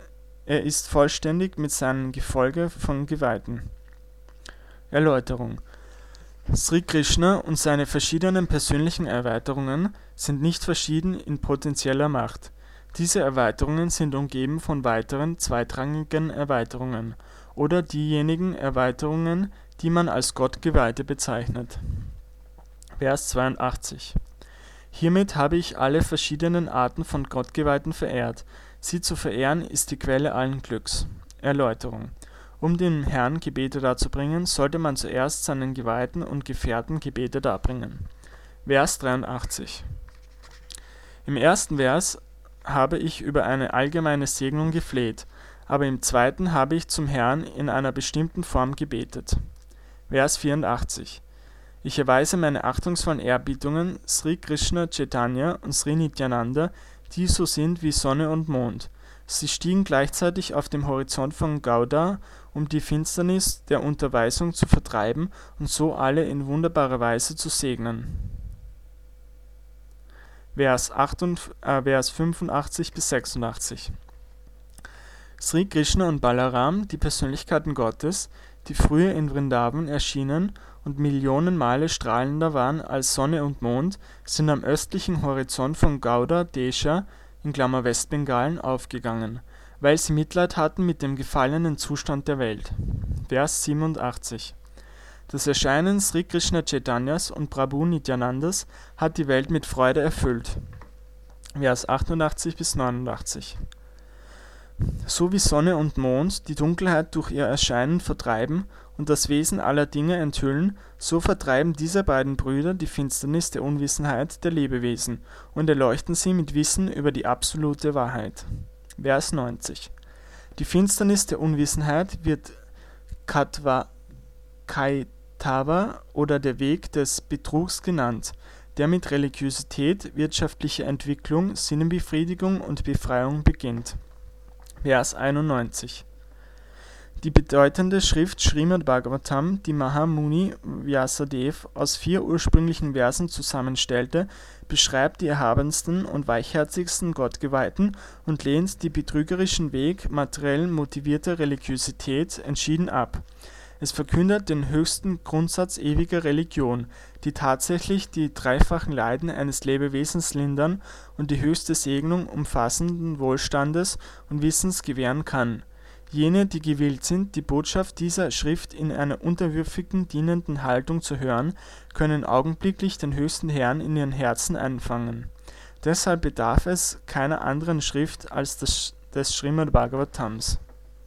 seinem Gefolge von Geweihten. Erläuterung: Sri Krishna und seine verschiedenen persönlichen Erweiterungen sind nicht verschieden in potentieller Macht. Diese Erweiterungen sind umgeben von weiteren, zweitrangigen Erweiterungen oder diejenigen Erweiterungen, die man als Gottgeweihte bezeichnet. Vers 82: Hiermit habe ich alle verschiedenen Arten von Gottgeweihten verehrt. Sie zu verehren ist die Quelle allen Glücks. Erläuterung: Um dem Herrn Gebete darzubringen, sollte man zuerst seinen Geweihten und Gefährten Gebete darbringen. Vers 83: Im ersten Vers habe ich über eine allgemeine Segnung gefleht, aber im zweiten habe ich zum Herrn in einer bestimmten Form gebetet. Vers 84: Ich erweise meine achtungsvollen Ehrbietungen Sri Krishna Chaitanya und Sri Nityananda, die so sind wie Sonne und Mond. Sie stiegen gleichzeitig auf dem Horizont von Gauda, um die Finsternis der Unterweisung zu vertreiben und so alle in wunderbarer Weise zu segnen. Vers 85 bis 86: Sri Krishna und Balaram, die Persönlichkeiten Gottes, die früher in Vrindavan erschienen und Millionen Male strahlender waren als Sonne und Mond, sind am östlichen Horizont von Gauda Desha (Westbengalen) aufgegangen, weil sie Mitleid hatten mit dem gefallenen Zustand der Welt. Vers 87: Das Erscheinen Sri Krishna Chaitanyas und Prabhu Nityanandas hat die Welt mit Freude erfüllt. Vers 88 bis 89: So wie Sonne und Mond die Dunkelheit durch ihr Erscheinen vertreiben und das Wesen aller Dinge enthüllen, so vertreiben diese beiden Brüder die Finsternis der Unwissenheit der Lebewesen und erleuchten sie mit Wissen über die absolute Wahrheit. Vers 90: Die Finsternis der Unwissenheit wird Kaitava oder der Weg des Betrugs genannt, der mit Religiosität, wirtschaftlicher Entwicklung, Sinnenbefriedigung und Befreiung beginnt. Vers 91: Die bedeutende Schrift Srimad Bhagavatam, die Mahamuni Vyasadeva aus 4 ursprünglichen Versen zusammenstellte, beschreibt die erhabensten und weichherzigsten Gottgeweihten und lehnt die betrügerischen Weg materiell motivierter Religiosität entschieden ab. Es verkündet den höchsten Grundsatz ewiger Religion, die tatsächlich die dreifachen Leiden eines Lebewesens lindern und die höchste Segnung umfassenden Wohlstandes und Wissens gewähren kann. Jene, die gewillt sind, die Botschaft dieser Schrift in einer unterwürfigen, dienenden Haltung zu hören, können augenblicklich den höchsten Herrn in ihren Herzen einfangen. Deshalb bedarf es keiner anderen Schrift als des Srimad Bhagavatams.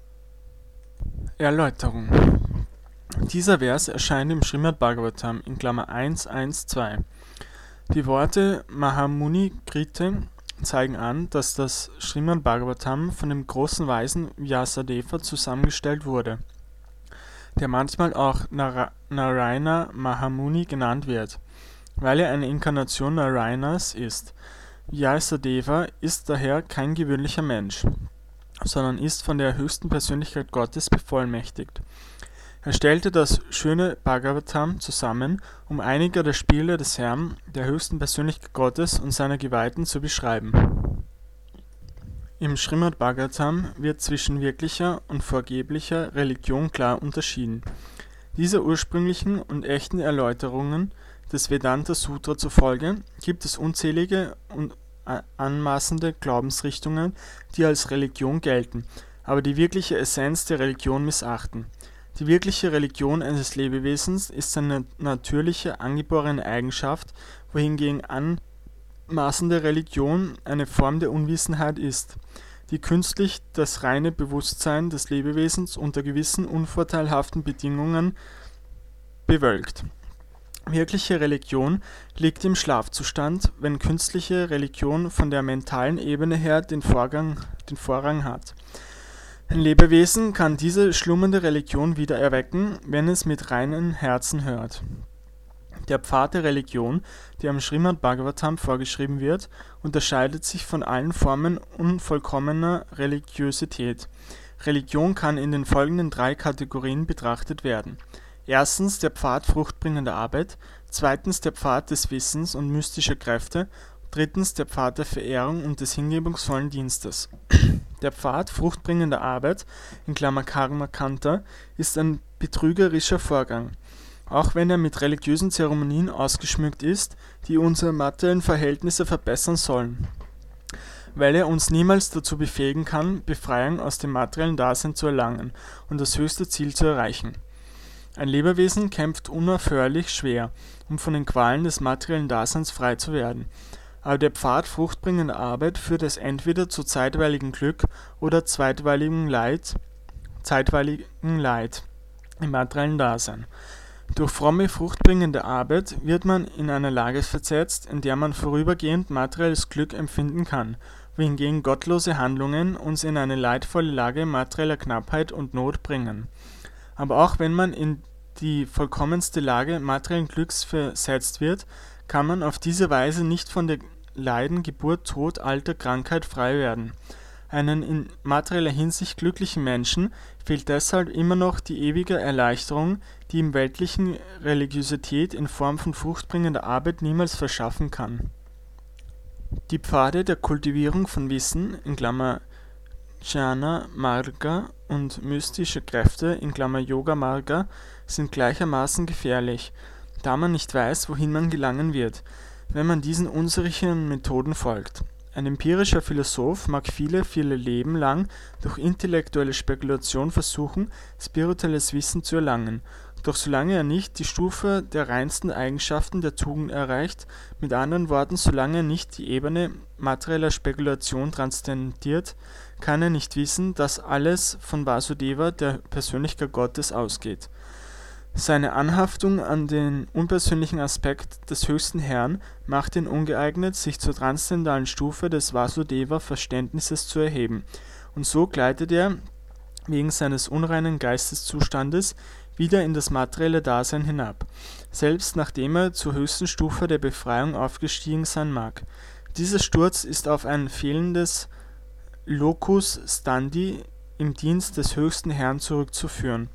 Erläuterung: Dieser Vers erscheint im Srimad Bhagavatam in Klammer 1.1.2. Die Worte Mahamuni Krite zeigen an, dass das Srimad Bhagavatam von dem großen Weisen Vyasadeva zusammengestellt wurde, der manchmal auch Narayana Mahamuni genannt wird, weil er eine Inkarnation Narayanas ist. Vyasadeva ist daher kein gewöhnlicher Mensch, sondern ist von der höchsten Persönlichkeit Gottes bevollmächtigt. Er stellte das schöne Bhagavatam zusammen, um einige der Spiele des Herrn, der höchsten Persönlichkeit Gottes und seiner Geweihten zu beschreiben. Im Srimad Bhagavatam wird zwischen wirklicher und vorgeblicher Religion klar unterschieden. Dieser ursprünglichen und echten Erläuterungen des Vedanta Sutra zufolge gibt es unzählige und anmaßende Glaubensrichtungen, die als Religion gelten, aber die wirkliche Essenz der Religion missachten. Die wirkliche Religion eines Lebewesens ist seine natürliche, angeborene Eigenschaft, wohingegen anmaßende Religion eine Form der Unwissenheit ist, die künstlich das reine Bewusstsein des Lebewesens unter gewissen unvorteilhaften Bedingungen bewölkt. Wirkliche Religion liegt im Schlafzustand, wenn künstliche Religion von der mentalen Ebene her den Vorrang hat. Ein Lebewesen kann diese schlummernde Religion wieder erwecken, wenn es mit reinem Herzen hört. Der Pfad der Religion, der am Srimad Bhagavatam vorgeschrieben wird, unterscheidet sich von allen Formen unvollkommener Religiosität. Religion kann in den folgenden 3 Kategorien betrachtet werden. Erstens der Pfad fruchtbringender Arbeit, zweitens der Pfad des Wissens und mystischer Kräfte, drittens der Pfad der Verehrung und des hingebungsvollen Dienstes. Der Pfad fruchtbringender Arbeit (Karma Kanta) ist ein betrügerischer Vorgang, auch wenn er mit religiösen Zeremonien ausgeschmückt ist, die unsere materiellen Verhältnisse verbessern sollen, weil er uns niemals dazu befähigen kann, Befreiung aus dem materiellen Dasein zu erlangen und das höchste Ziel zu erreichen. Ein Lebewesen kämpft unaufhörlich schwer, um von den Qualen des materiellen Daseins frei zu werden. Aber der Pfad fruchtbringender Arbeit führt es entweder zu zeitweiligem Glück oder zeitweiligem Leid im materiellen Dasein. Durch fromme, fruchtbringende Arbeit wird man in eine Lage versetzt, in der man vorübergehend materielles Glück empfinden kann, wohingegen gottlose Handlungen uns in eine leidvolle Lage materieller Knappheit und Not bringen. Aber auch wenn man in die vollkommenste Lage materiellen Glücks versetzt wird, kann man auf diese Weise nicht von der Leiden, Geburt, Tod, Alter, Krankheit frei werden. Einen in materieller Hinsicht glücklichen Menschen fehlt deshalb immer noch die ewige Erleichterung, die ihm weltlichen Religiosität in Form von fruchtbringender Arbeit niemals verschaffen kann. Die Pfade der Kultivierung von Wissen (Jnana Marga) und mystische Kräfte (Yoga Marga) sind gleichermaßen gefährlich, da man nicht weiß, wohin man gelangen wird, wenn man diesen unsicheren Methoden folgt. Ein empirischer Philosoph mag viele Leben lang durch intellektuelle Spekulation versuchen, spirituelles Wissen zu erlangen, doch solange er nicht die Stufe der reinsten Eigenschaften der Tugend erreicht, mit anderen Worten, solange er nicht die Ebene materieller Spekulation transzendiert, kann er nicht wissen, dass alles von Vasudeva, der Persönlichkeit Gottes, ausgeht. Seine Anhaftung an den unpersönlichen Aspekt des höchsten Herrn macht ihn ungeeignet, sich zur transzendentalen Stufe des Vasudeva-Verständnisses zu erheben, und so gleitet er, wegen seines unreinen Geisteszustandes, wieder in das materielle Dasein hinab, selbst nachdem er zur höchsten Stufe der Befreiung aufgestiegen sein mag. Dieser Sturz ist auf ein fehlendes Locus standi im Dienst des höchsten Herrn zurückzuführen.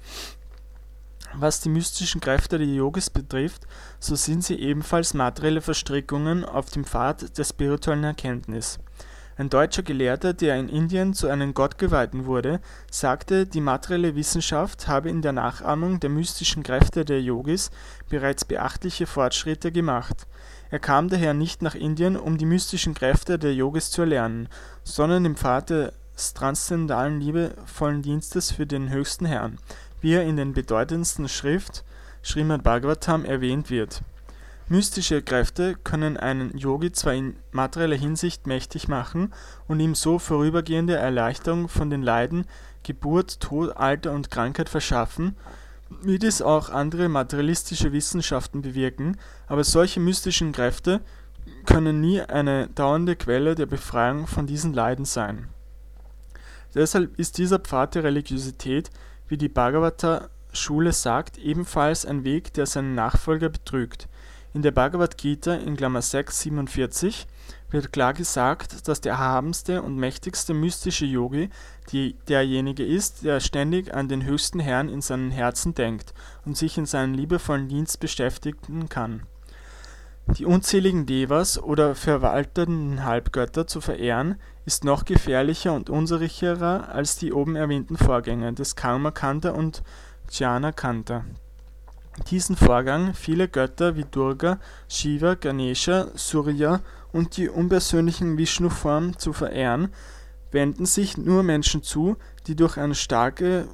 Was die mystischen Kräfte der Yogis betrifft, so sind sie ebenfalls materielle Verstrickungen auf dem Pfad der spirituellen Erkenntnis. Ein deutscher Gelehrter, der in Indien zu einem Gottgeweihten wurde, sagte, die materielle Wissenschaft habe in der Nachahmung der mystischen Kräfte der Yogis bereits beachtliche Fortschritte gemacht. Er kam daher nicht nach Indien, um die mystischen Kräfte der Yogis zu erlernen, sondern den Pfad der transzendentalen liebevollen Dienstes für den höchsten Herrn, wie er in den bedeutendsten Schrift Srimad Bhagavatam erwähnt wird. Mystische Kräfte können einen Yogi zwar in materieller Hinsicht mächtig machen und ihm so vorübergehende Erleichterung von den Leiden Geburt, Tod, Alter und Krankheit verschaffen, wie dies auch andere materialistische Wissenschaften bewirken, aber solche mystischen Kräfte können nie eine dauernde Quelle der Befreiung von diesen Leiden sein. Deshalb ist dieser Pfad der Religiosität, wie die Bhagavata-Schule sagt, ebenfalls ein Weg, der seinen Nachfolger betrügt. In der Bhagavad Gita in Klammer 6,47 wird klar gesagt, dass der erhabenste und mächtigste mystische Yogi derjenige ist, der ständig an den höchsten Herrn in seinem Herzen denkt und sich in seinem liebevollen Dienst beschäftigen kann. Die unzähligen Devas oder verwaltenden Halbgötter zu verehren, ist noch gefährlicher und unsicherer als die oben erwähnten Vorgänge des Karma-Kanta und Jnana-Kanta. Diesen Vorgang, viele Götter wie Durga, Shiva, Ganesha, Surya und die unpersönlichen Vishnu-Form zu verehren, wenden sich nur Menschen zu, die durch ein starkes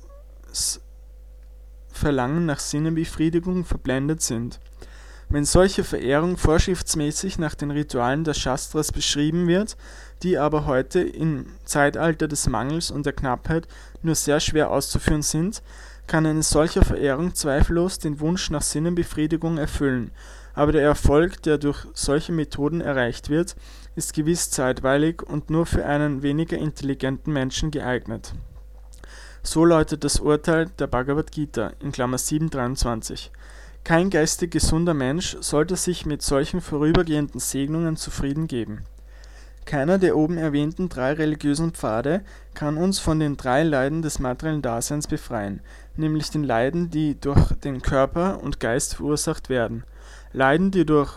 Verlangen nach Sinnenbefriedigung verblendet sind. Wenn solche Verehrung vorschriftsmäßig nach den Ritualen der Shastras beschrieben wird, die aber heute im Zeitalter des Mangels und der Knappheit nur sehr schwer auszuführen sind, kann eine solche Verehrung zweifellos den Wunsch nach Sinnenbefriedigung erfüllen, aber der Erfolg, der durch solche Methoden erreicht wird, ist gewiss zeitweilig und nur für einen weniger intelligenten Menschen geeignet. So lautet das Urteil der Bhagavad Gita in Klammer 7,23. Kein geistig gesunder Mensch sollte sich mit solchen vorübergehenden Segnungen zufrieden geben. Keiner der oben erwähnten 3 religiösen Pfade kann uns von den 3 Leiden des materiellen Daseins befreien, nämlich den Leiden, die durch den Körper und Geist verursacht werden, Leiden, die durch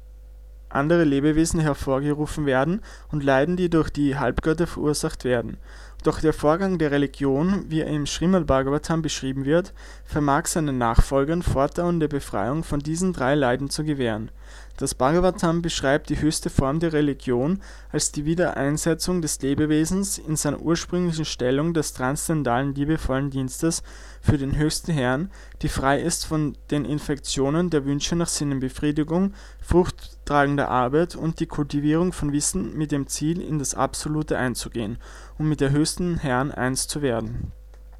andere Lebewesen hervorgerufen werden und Leiden, die durch die Halbgötter verursacht werden. Doch der Vorgang der Religion, wie er im Srimad Bhagavatam beschrieben wird, vermag seinen Nachfolgern fortdauernde Befreiung von diesen 3 Leiden zu gewähren. Das Bhagavatam beschreibt die höchste Form der Religion als die Wiedereinsetzung des Lebewesens in seiner ursprünglichen Stellung des transzendentalen liebevollen Dienstes für den höchsten Herrn, die frei ist von den Infektionen der Wünsche nach Sinnenbefriedigung, fruchttragender Arbeit und die Kultivierung von Wissen mit dem Ziel, in das Absolute einzugehen, um mit der höchsten Herrn eins zu werden.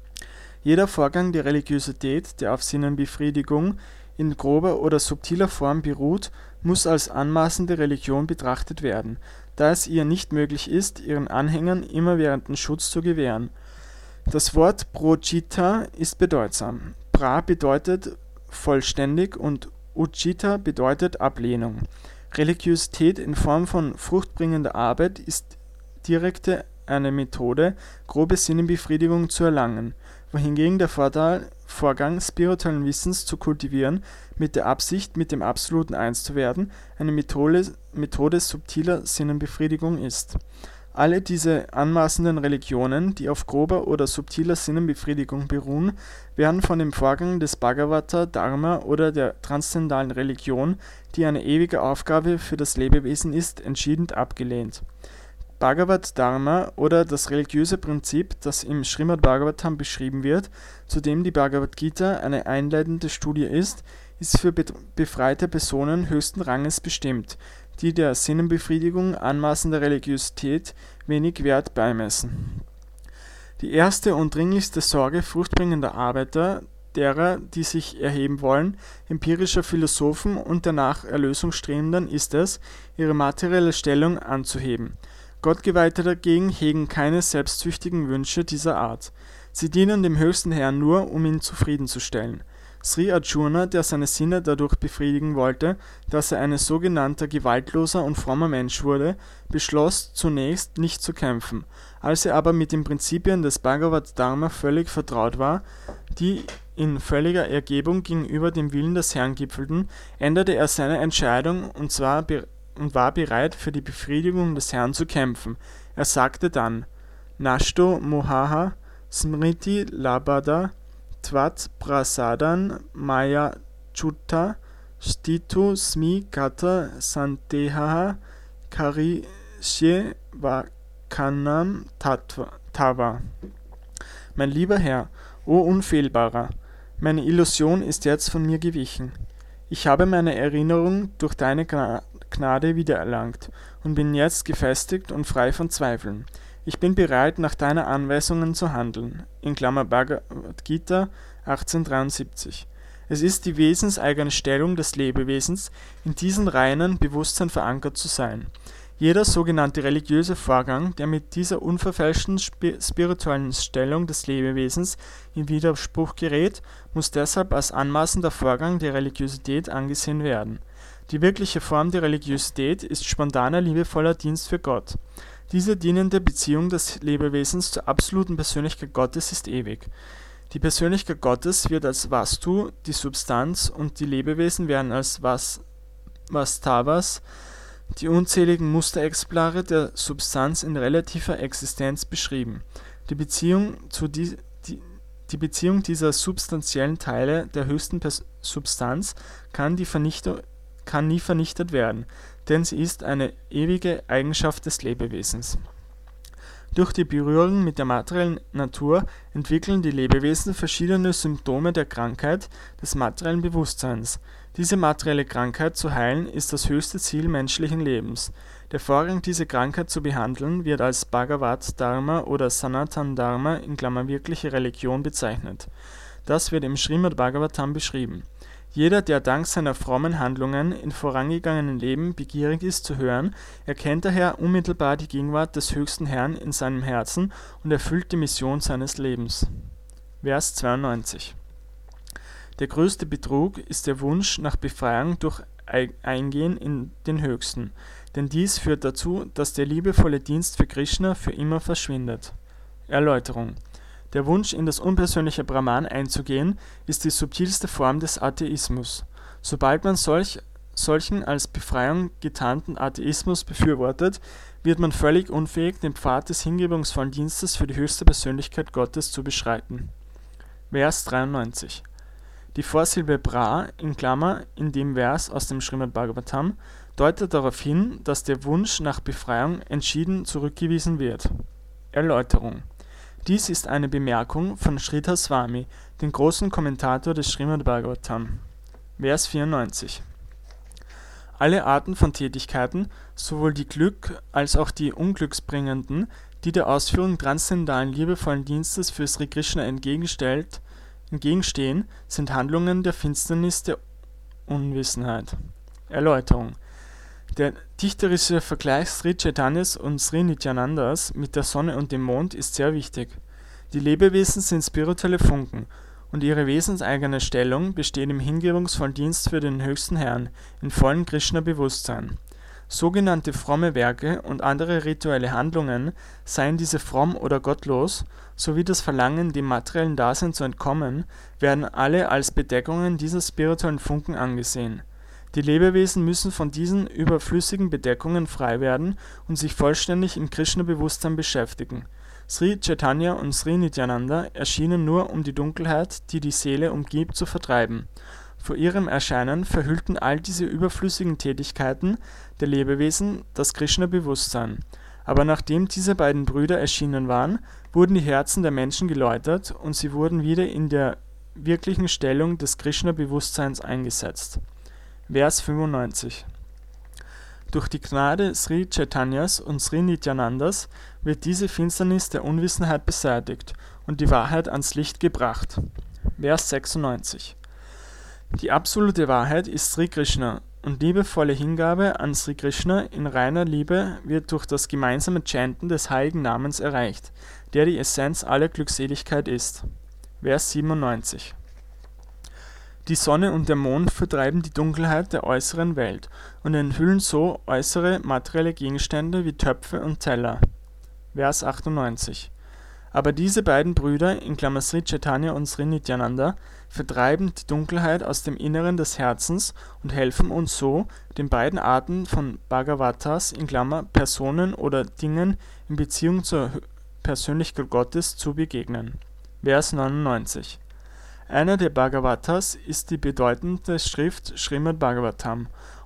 Jeder Vorgang der Religiosität, der auf Sinnenbefriedigung in grober oder subtiler Form beruht, muss als anmaßende Religion betrachtet werden, da es ihr nicht möglich ist, ihren Anhängern immerwährenden Schutz zu gewähren. Das Wort Projita ist bedeutsam. Pra bedeutet vollständig und Ujita bedeutet Ablehnung. Religiosität in Form von fruchtbringender Arbeit ist direkte eine Methode, grobe Sinnenbefriedigung zu erlangen, wohingegen der Vorgang spirituellen Wissens zu kultivieren, mit der Absicht, mit dem Absoluten eins zu werden, eine Methode subtiler Sinnenbefriedigung ist. Alle diese anmaßenden Religionen, die auf grober oder subtiler Sinnenbefriedigung beruhen, werden von dem Vorgang des Bhagavata Dharma oder der transzendentalen Religion, die eine ewige Aufgabe für das Lebewesen ist, entschieden abgelehnt. Bhagavad Dharma oder das religiöse Prinzip, das im Srimad Bhagavatam beschrieben wird, zu dem die Bhagavad Gita eine einleitende Studie ist für befreite Personen höchsten Ranges bestimmt, die der Sinnenbefriedigung anmaßender Religiosität wenig Wert beimessen. Die erste und dringlichste Sorge fruchtbringender Arbeiter, derer, die sich erheben wollen, empirischer Philosophen und der nach Erlösung Strebenden, ist es, ihre materielle Stellung anzuheben. Gottgeweihte dagegen hegen keine selbstsüchtigen Wünsche dieser Art. Sie dienen dem höchsten Herrn nur, um ihn zufriedenzustellen. Sri Arjuna, der seine Sinne dadurch befriedigen wollte, dass er ein sogenannter gewaltloser und frommer Mensch wurde, beschloss zunächst nicht zu kämpfen. Als er aber mit den Prinzipien des Bhagavad Dharma völlig vertraut war, die in völliger Ergebung gegenüber dem Willen des Herrn gipfelten, änderte er seine Entscheidung und war bereit, für die Befriedigung des Herrn zu kämpfen. Er sagte dann: Nashto mohaha smriti labada tvat prasadan maya chutta stitu smi kata santehaha karishye Kannam Tava. Mein lieber Herr, o Unfehlbarer, meine Illusion ist jetzt von mir gewichen. Ich habe meine Erinnerung durch deine Gnade wiedererlangt und bin jetzt gefestigt und frei von Zweifeln. Ich bin bereit, nach deiner Anweisungen zu handeln. In Klammer Bhagavad Gita 1873. Es ist die wesenseigene Stellung des Lebewesens, in diesem reinen Bewusstsein verankert zu sein. Jeder sogenannte religiöse Vorgang, der mit dieser unverfälschten spirituellen Stellung des Lebewesens in Widerspruch gerät, muss deshalb als anmaßender Vorgang der Religiosität angesehen werden. Die wirkliche Form der Religiosität ist spontaner, liebevoller Dienst für Gott. Diese dienende Beziehung des Lebewesens zur absoluten Persönlichkeit Gottes ist ewig. Die Persönlichkeit Gottes wird als Vastu, die Substanz, und die Lebewesen werden als Vastavas, die unzähligen Musterexemplare der Substanz in relativer Existenz, beschrieben. Die Beziehung dieser substanziellen Teile der höchsten Substanz kann nie vernichtet werden, denn sie ist eine ewige Eigenschaft des Lebewesens. Durch die Berührung mit der materiellen Natur entwickeln die Lebewesen verschiedene Symptome der Krankheit des materiellen Bewusstseins. Diese materielle Krankheit zu heilen ist das höchste Ziel menschlichen Lebens. Der Vorgang, diese Krankheit zu behandeln, wird als Bhagavad Dharma oder Sanatan Dharma in Klammer wirkliche Religion bezeichnet. Das wird im Srimad Bhagavatam beschrieben. Jeder, der dank seiner frommen Handlungen in vorangegangenen Leben begierig ist zu hören, erkennt daher unmittelbar die Gegenwart des höchsten Herrn in seinem Herzen und erfüllt die Mission seines Lebens. Vers 92. Der größte Betrug ist der Wunsch nach Befreiung durch Eingehen in den Höchsten, denn dies führt dazu, dass der liebevolle Dienst für Krishna für immer verschwindet. Erläuterung: Der Wunsch, in das unpersönliche Brahman einzugehen, ist die subtilste Form des Atheismus. Sobald man solchen als Befreiung getarnten Atheismus befürwortet, wird man völlig unfähig, den Pfad des hingebungsvollen Dienstes für die höchste Persönlichkeit Gottes zu beschreiten. Vers 93. Die Vorsilbe Bra in Klammer in dem Vers aus dem Srimad Bhagavatam deutet darauf hin, dass der Wunsch nach Befreiung entschieden zurückgewiesen wird. Erläuterung: Dies ist eine Bemerkung von Sridhar Swami, dem großen Kommentator des Srimad Bhagavatam. Vers 94. Alle Arten von Tätigkeiten, sowohl die Glück- als auch die unglücksbringenden, die der Ausführung transzendentalen liebevollen Dienstes für Sri Krishna entgegenstehen, sind Handlungen der Finsternis der Unwissenheit. Erläuterung: Der dichterische Vergleich Sri Chaitanyas und Sri Nityanandas mit der Sonne und dem Mond ist sehr wichtig. Die Lebewesen sind spirituelle Funken, und ihre wesenseigene Stellung besteht im hingebungsvollen Dienst für den höchsten Herrn, in vollem Krishna-Bewusstsein. Sogenannte fromme Werke und andere rituelle Handlungen, seien diese fromm oder gottlos, sowie das Verlangen, dem materiellen Dasein zu entkommen, werden alle als Bedeckungen dieser spirituellen Funken angesehen. Die Lebewesen müssen von diesen überflüssigen Bedeckungen frei werden und sich vollständig im Krishna-Bewusstsein beschäftigen. Sri Chaitanya und Sri Nityananda erschienen nur, um die Dunkelheit, die die Seele umgibt, zu vertreiben. Vor ihrem Erscheinen verhüllten all diese überflüssigen Tätigkeiten der Lebewesen das Krishna-Bewusstsein. Aber nachdem diese beiden Brüder erschienen waren, wurden die Herzen der Menschen geläutert und sie wurden wieder in der wirklichen Stellung des Krishna-Bewusstseins eingesetzt. Vers 95. Durch die Gnade Sri Chaitanyas und Sri Nityanandas wird diese Finsternis der Unwissenheit beseitigt und die Wahrheit ans Licht gebracht. Vers 96. Die absolute Wahrheit ist Sri Krishna, und liebevolle Hingabe an Sri Krishna in reiner Liebe wird durch das gemeinsame Chanten des heiligen Namens erreicht, der die Essenz aller Glückseligkeit ist. Vers 97. Die Sonne und der Mond vertreiben die Dunkelheit der äußeren Welt und enthüllen so äußere materielle Gegenstände wie Töpfe und Teller. Vers 98. Aber diese beiden Brüder, in Klammer Sri Chaitanya und Sri Nityananda, vertreiben die Dunkelheit aus dem Inneren des Herzens und helfen uns so, den beiden Arten von Bhagavatas, in Klammer Personen oder Dingen in Beziehung zur Persönlichkeit Gottes, zu begegnen. Vers 99. Einer der Bhagavatas ist die bedeutende Schrift Srimad Bhagavatam,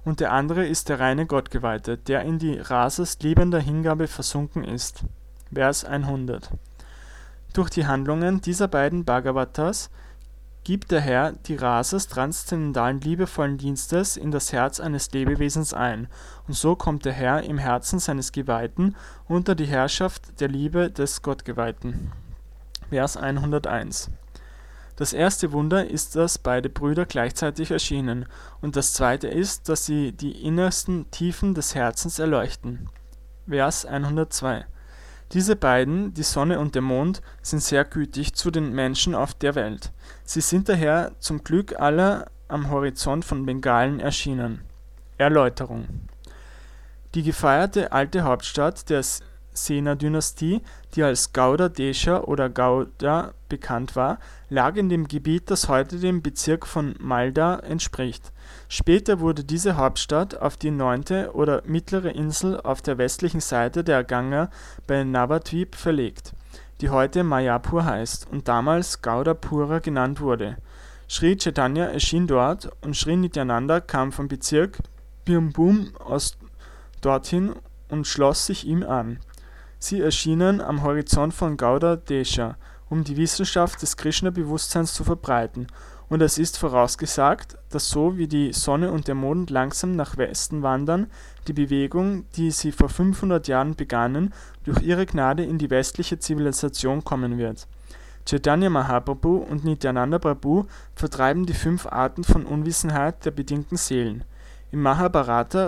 und der andere ist der reine Gottgeweihte, der in die Rasas liebender Hingabe versunken ist. Vers 100. Durch die Handlungen dieser beiden Bhagavatas gibt der Herr die Rasas transzendentalen liebevollen Dienstes in das Herz eines Lebewesens ein, und so kommt der Herr im Herzen seines Geweihten unter die Herrschaft der Liebe des Gottgeweihten. Vers 101. Das erste Wunder ist, dass beide Brüder gleichzeitig erschienen, und das zweite ist, dass sie die innersten Tiefen des Herzens erleuchten. Vers 102. Diese beiden, die Sonne und der Mond, sind sehr gütig zu den Menschen auf der Welt. Sie sind daher zum Glück aller am Horizont von Bengalen erschienen. Erläuterung. Die gefeierte alte Hauptstadt der Sena-Dynastie, die als Gauda Desha oder Gauda bekannt war, lag in dem Gebiet, das heute dem Bezirk von Malda entspricht. Später wurde diese Hauptstadt auf die 9. oder mittlere Insel auf der westlichen Seite der Ganga bei Navadvip verlegt, die heute Mayapur heißt und damals Gaudapura genannt wurde. Sri Chaitanya erschien dort und Sri Nityananda kam vom Bezirk Bhimbum aus dorthin und schloss sich ihm an. Sie erschienen am Horizont von Gauda Desha, um die Wissenschaft des Krishna-Bewusstseins zu verbreiten, und es ist vorausgesagt, dass so wie die Sonne und der Mond langsam nach Westen wandern, die Bewegung, die sie vor 500 Jahren begannen, durch ihre Gnade in die westliche Zivilisation kommen wird. Chaitanya Mahaprabhu und Nityananda Prabhu vertreiben die 5 Arten von Unwissenheit der bedingten Seelen. Im Mahabharata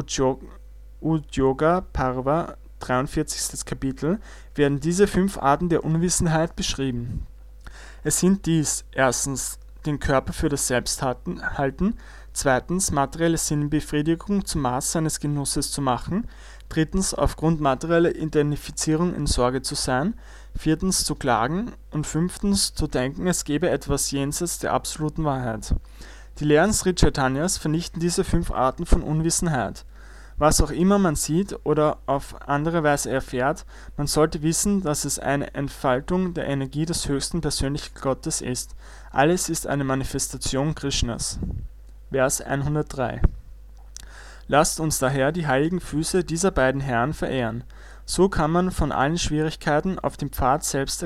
Udyoga Parva 43. Kapitel werden diese 5 Arten der Unwissenheit beschrieben. Es sind dies: erstens, den Körper für das Selbst halten, zweitens, materielle Sinnbefriedigung zum Maß seines Genusses zu machen, drittens, aufgrund materieller Identifizierung in Sorge zu sein, viertens, zu klagen und fünftens, zu denken, es gebe etwas jenseits der absoluten Wahrheit. Die Lehren Sri Chaitanyas vernichten diese 5 Arten von Unwissenheit. Was auch immer man sieht oder auf andere Weise erfährt, man sollte wissen, dass es eine Entfaltung der Energie des höchsten persönlichen Gottes ist. Alles ist eine Manifestation Krishnas. Vers 103. Lasst uns daher die heiligen Füße dieser beiden Herren verehren. So kann man von allen Schwierigkeiten auf dem Pfad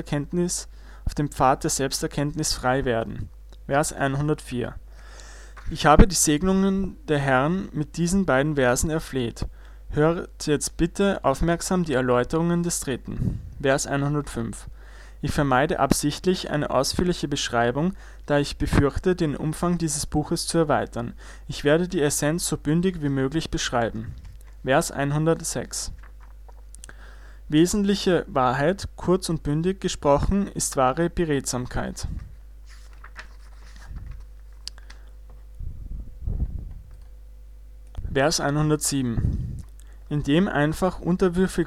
der Selbsterkenntnis frei werden. Vers 104. Ich habe die Segnungen der Herren mit diesen beiden Versen erfleht. Hört jetzt bitte aufmerksam die Erläuterungen des dritten. Vers 105. Ich vermeide absichtlich eine ausführliche Beschreibung, da ich befürchte, den Umfang dieses Buches zu erweitern. Ich werde die Essenz so bündig wie möglich beschreiben. Vers 106. Wesentliche Wahrheit, kurz und bündig gesprochen, ist wahre Beredsamkeit. Vers 107. Indem man einfach unterwürfig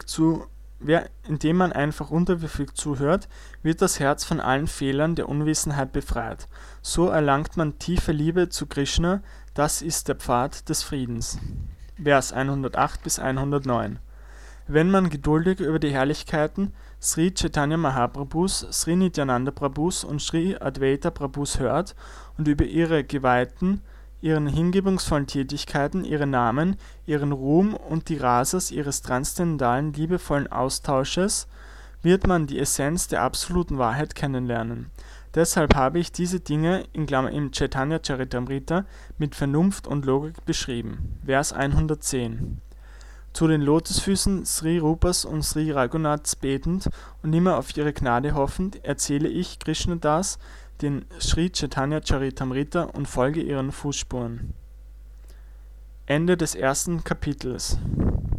zuhört, wird das Herz von allen Fehlern der Unwissenheit befreit. So erlangt man tiefe Liebe zu Krishna, das ist der Pfad des Friedens. Vers 108 bis 109. Wenn man geduldig über die Herrlichkeiten Sri Chaitanya Mahaprabhus, Sri Nityananda Prabhus und Sri Advaita Prabhus hört und über ihre Geweihten, ihren hingebungsvollen Tätigkeiten, ihre Namen, ihren Ruhm und die Rasas ihres transzendentalen, liebevollen Austausches, wird man die Essenz der absoluten Wahrheit kennenlernen. Deshalb habe ich diese Dinge im Chaitanya Charitamrita mit Vernunft und Logik beschrieben. Vers 110. Zu den Lotusfüßen Sri Rupas und Sri Raghunaths betend und immer auf ihre Gnade hoffend, erzähle ich Krishnadas den Sri Chaitanya Charitamrita und folge ihren Fußspuren. Ende des ersten Kapitels.